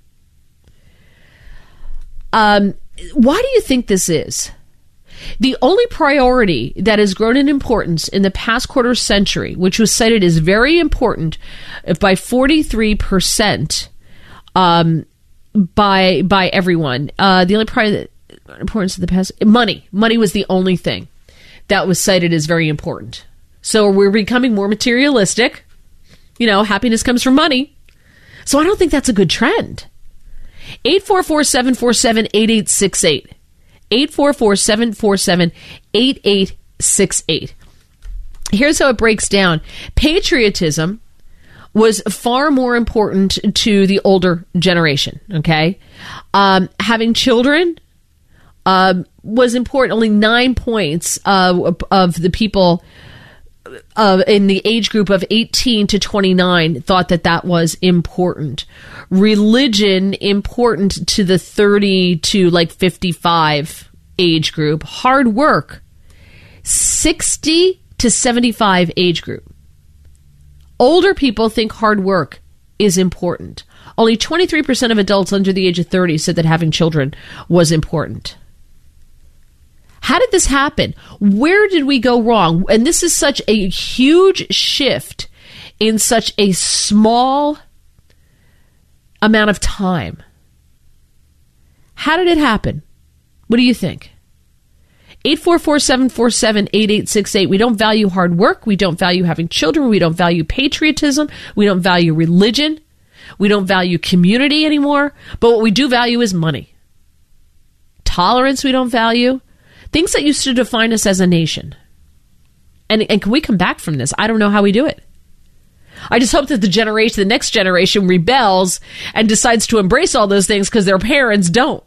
S7: Why do you think this is? The only priority that has grown in importance in the past quarter century, which was cited as very important by 43%, by everyone. The only priority importance of the past, money was the only thing that was cited as very important. So we're becoming more materialistic. You know, happiness comes from money. So I don't think that's a good trend. 844-747-8868. 844-747-8868. Here's how it breaks down. Patriotism was far more important to the older generation, okay? Having children was important. Only 9 points of the people in the age group of 18 to 29 thought that was important. Religion important to the 30 to like 55 age group. Hard work, 60 to 75 age group. Older people think hard work is important. Only 23% of adults under the age of 30 said that having children was important. How did this happen? Where did we go wrong? And this is such a huge shift in such a small amount of time. How did it happen? What do you think? 844-747-8868. We don't value hard work. We don't value having children. We don't value patriotism. We don't value religion. We don't value community anymore. But what we do value is money. Tolerance we don't value. Things that used to define us as a nation. And can we come back from this? I don't know how we do it. I just hope that the next generation rebels and decides to embrace all those things because their parents don't.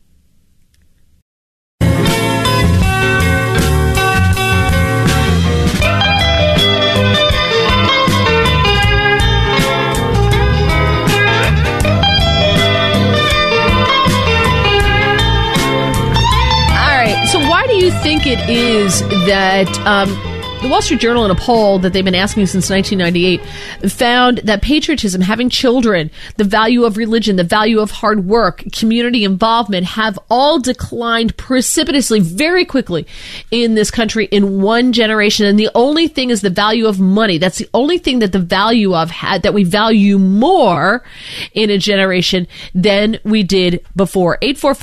S7: So why do you think it is that the Wall Street Journal, in a poll that they've been asking since 1998, found that patriotism, having children, the value of religion, the value of hard work, community involvement have all declined precipitously very quickly in this country in one generation. And the only thing is the value of money. That's the only thing that the value of that we value more in a generation than we did before.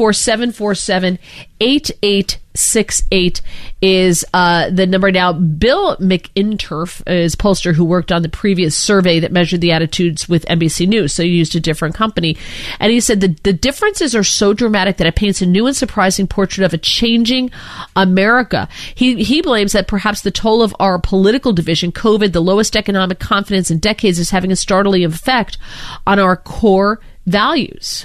S7: 844-747-8868 is the number now. Bill McInturf is a pollster who worked on the previous survey that measured the attitudes with NBC News, so he used a different company. And he said that the differences are so dramatic that it paints a new and surprising portrait of a changing America. He blames that perhaps the toll of our political division, COVID, the lowest economic confidence in decades, is having a startling effect on our core values.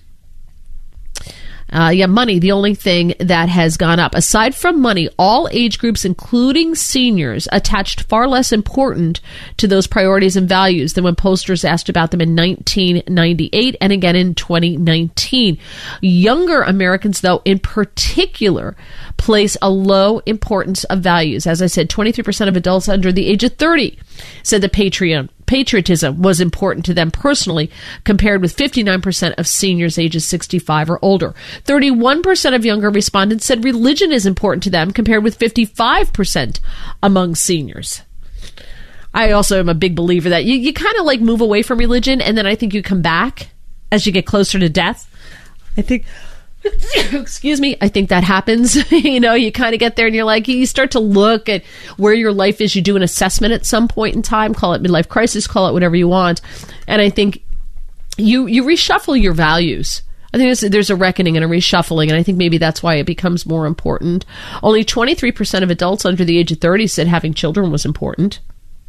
S7: Money, the only thing that has gone up. Aside from money, all age groups, including seniors, attached far less importance to those priorities and values than when pollsters asked about them in 1998 and again in 2019. Younger Americans, though, in particular, place a low importance of values. As I said, 23% of adults under the age of 30 said that patriotism was important to them personally, compared with 59% of seniors ages 65 or older. 31% of younger respondents said religion is important to them, compared with 55% among seniors. I also am a big believer that you kind of like move away from religion, and then I think you come back as you get closer to death. I think... Excuse me. I think that happens. You kind of get there and you're like, you start to look at where your life is. You do an assessment at some point in time, call it midlife crisis, call it whatever you want. And I think you reshuffle your values. I think there's a reckoning and a reshuffling, and I think maybe that's why it becomes more important. Only 23% of adults under the age of 30 said having children was important.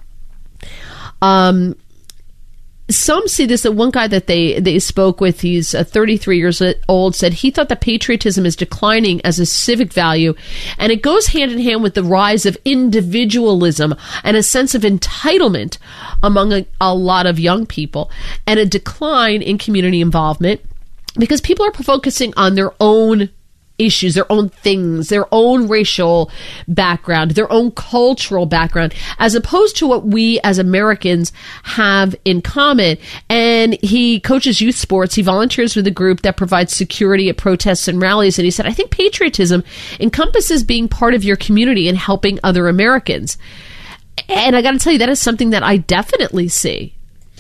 S7: Some see this. That one guy that they spoke with, he's 33 years old, said he thought that patriotism is declining as a civic value, and it goes hand in hand with the rise of individualism and a sense of entitlement among a lot of young people, and a decline in community involvement because people are focusing on their own issues, their own things, their own racial background, their own cultural background, as opposed to what we as Americans have in common. And he coaches youth sports. He volunteers with a group that provides security at protests and rallies. And he said, I think patriotism encompasses being part of your community and helping other Americans. And I got to tell you, that is something that I definitely see.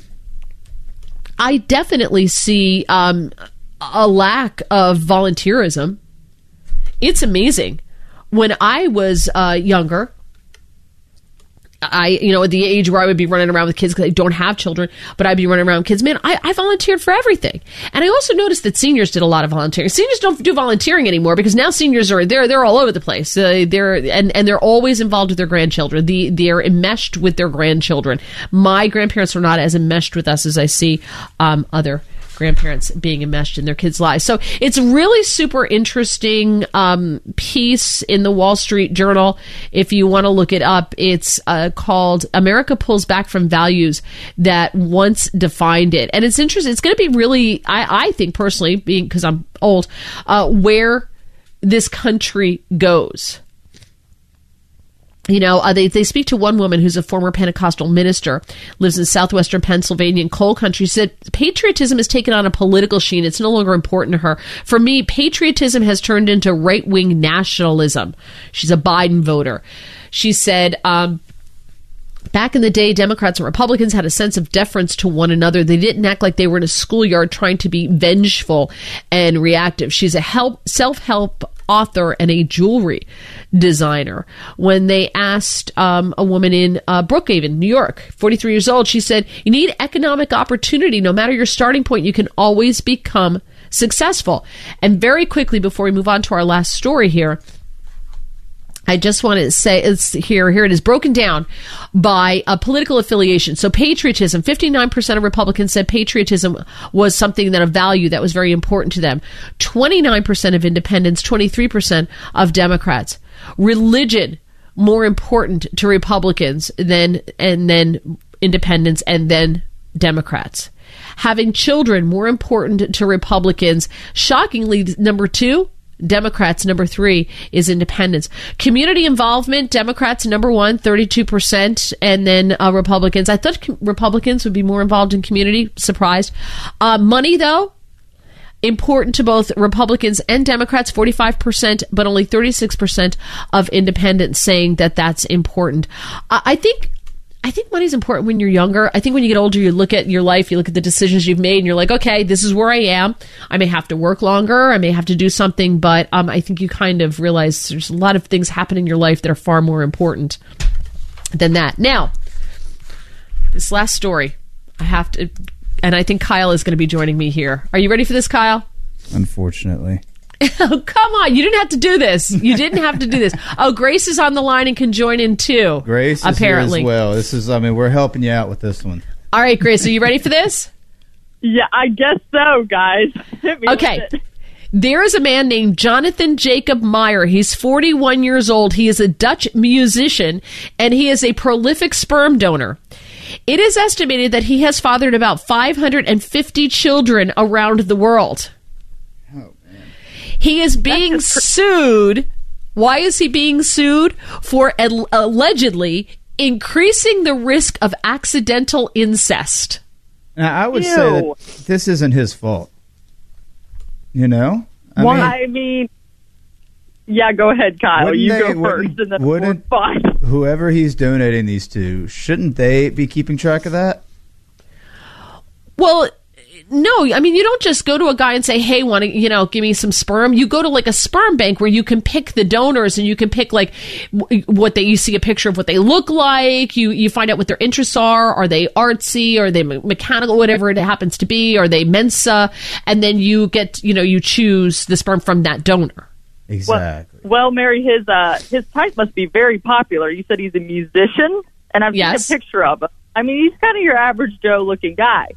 S7: I definitely see a lack of volunteerism. It's amazing. When I was younger, at the age where I would be running around with kids, because I don't have children, but I'd be running around with kids, man, I volunteered for everything. And I also noticed that seniors did a lot of volunteering. Seniors don't do volunteering anymore because now seniors are they're all over the place. They're always involved with their grandchildren. They're enmeshed with their grandchildren. My grandparents were not as enmeshed with us as I see other grandparents being enmeshed in their kids' lives. So it's really super interesting piece in the Wall Street Journal. If you want to look it up, it's called America Pulls Back from Values That Once Defined It. And it's interesting. It's going to be really, I think personally, being because I'm old, where this country goes. You know, they speak to one woman who's a former Pentecostal minister, lives in southwestern Pennsylvania in coal country. She said, patriotism has taken on a political sheen. It's no longer important to her. For me, patriotism has turned into right-wing nationalism. She's a Biden voter. She said, back in the day, Democrats and Republicans had a sense of deference to one another. They didn't act like they were in a schoolyard trying to be vengeful and reactive. She's a self-help author and a jewelry designer. When they asked a woman in Brookhaven, New York, 43 years old, she said, you need economic opportunity. No matter your starting point, you can always become successful. And very quickly, before we move on to our last story here, I just want to say, it's here it is, broken down by a political affiliation. So patriotism, 59% of Republicans said patriotism was something that a value that was very important to them. 29% of independents, 23% of Democrats. Religion, more important to Republicans than independents and then Democrats. Having children, more important to Republicans. Shockingly, number 2, Democrats. Number 3 is independents. Community involvement, Democrats number 1, 32%, and then Republicans. I thought Republicans would be more involved in community. Surprised. Money, though, important to both Republicans and Democrats, 45%, but only 36% of independents saying that that's important. I think money's important when you're younger. I think when you get older, you look at your life, you look at the decisions you've made, and you're like, okay, this is where I am. I may have to work longer. I may have to do something, but I think you kind of realize there's a lot of things happen in your life that are far more important than that. Now, this last story, I have to, and I think Kyle is going to be joining me here. Are you ready for this, Kyle?
S16: Unfortunately.
S7: Oh, come on. You didn't have to do this. You didn't have to do this. Oh, Grace is on the line and can join in too.
S16: Grace is
S7: apparently
S16: here as well. This is, we're helping you out with this one.
S7: All right, Grace, are you ready for this?
S17: Yeah, I guess so, guys.
S7: Okay. There is a man named Jonathan Jacob Meyer. He's 41 years old. He is a Dutch musician, and he is a prolific sperm donor. It is estimated that he has fathered about 550 children around the world. He is being sued. Why is he being sued? For allegedly increasing the risk of accidental incest.
S16: Now, I would say that this isn't his fault. You know?
S17: I mean, yeah, go ahead, Kyle. You go first, and then
S16: wouldn't whoever he's donating these to, shouldn't they be keeping track of that?
S7: Well, no, I mean, you don't just go to a guy and say, hey, want to, give me some sperm. You go to like a sperm bank where you can pick the donors and you can pick like you see a picture of what they look like. You find out what their interests are. Are they artsy? Are they mechanical? Whatever it happens to be. Are they Mensa? And then you get, you choose the sperm from that donor.
S16: Exactly.
S17: Well, Mary, his type must be very popular. You said he's a musician, and I've seen a picture of him. I mean, he's kind of your average Joe looking guy,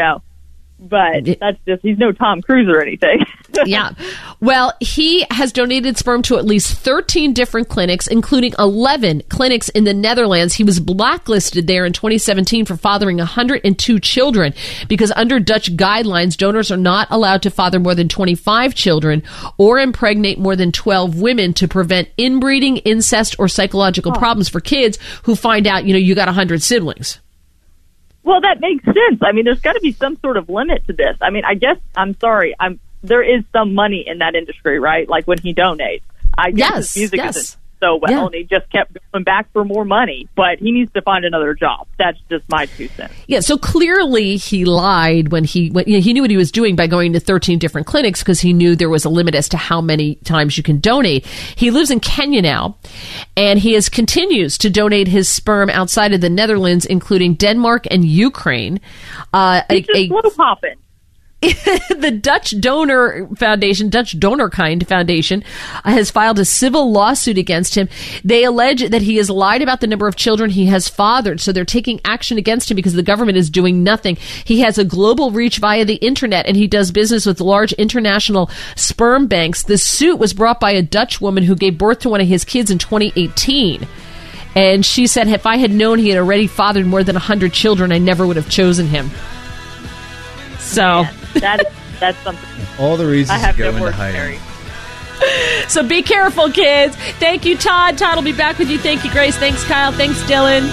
S17: But that's just, he's no Tom Cruise or anything.
S7: Yeah. Well, he has donated sperm to at least 13 different clinics, including 11 clinics in the Netherlands. He was blacklisted there in 2017 for fathering 102 children because under Dutch guidelines, donors are not allowed to father more than 25 children or impregnate more than 12 women to prevent inbreeding, incest, or psychological problems for kids who find out, you got 100 siblings.
S17: Well, that makes sense. I mean, there's got to be some sort of limit to this. I mean, I guess, there is some money in that industry, right? Like when he donates. I guess his music isn't so well, and he just kept going back for more money. But he needs to find another job. That's just my 2 cents.
S7: Yeah, so clearly he lied when he knew what he was doing by going to 13 different clinics because he knew there was a limit as to how many times you can donate. He lives in Kenya now, and he continues to donate his sperm outside of the Netherlands, including Denmark and Ukraine.
S17: He's just slow popping.
S7: the Dutch Donor Kind Foundation, has filed a civil lawsuit against him. They allege that he has lied about the number of children he has fathered, so they're taking action against him because the government is doing nothing. He has a global reach via the internet, and he does business with large international sperm banks. The suit was brought by a Dutch woman who gave birth to one of his kids in 2018. And she said, if I had known he had already fathered more than 100 children, I never would have chosen him. So
S17: that's something.
S16: All the reasons
S17: I have
S16: to go
S17: no
S16: into
S17: word
S16: hiding.
S7: So be careful, kids. Thank you, Todd. Todd will be back with you. Thank you, Grace. Thanks, Kyle. Thanks, Dylan.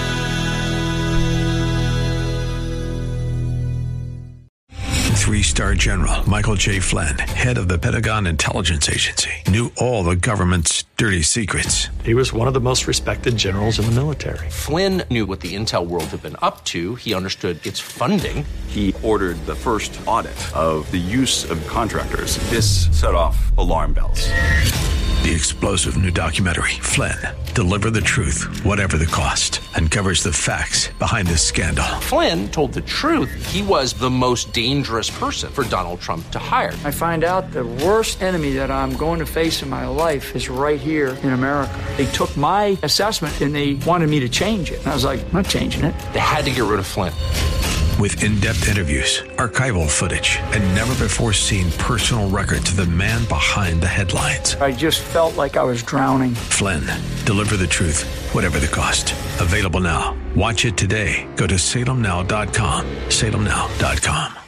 S1: Three-star General Michael J. Flynn, head of the Pentagon Intelligence Agency, knew all the government's dirty secrets.
S18: He was one of the most respected generals in the military.
S2: Flynn knew what the intel world had been up to. He understood its funding.
S3: He ordered the first audit of the use of contractors. This set off alarm bells.
S1: The explosive new documentary, Flynn, Deliver the Truth, Whatever the Cost, uncovers the facts behind this scandal.
S2: Flynn told the truth. He was the most dangerous person for Donald Trump to hire.
S19: I find out the worst enemy that I'm going to face in my life is right here in America. They took my assessment and they wanted me to change it. And I was like, I'm not changing it.
S2: They had to get rid of Flynn.
S1: With in-depth interviews, archival footage, and never-before-seen personal records of the man behind the headlines.
S19: I just felt like I was drowning.
S1: Flynn, Deliver the Truth, Whatever the Cost. Available now. Watch it today. Go to salemnow.com. salemnow.com.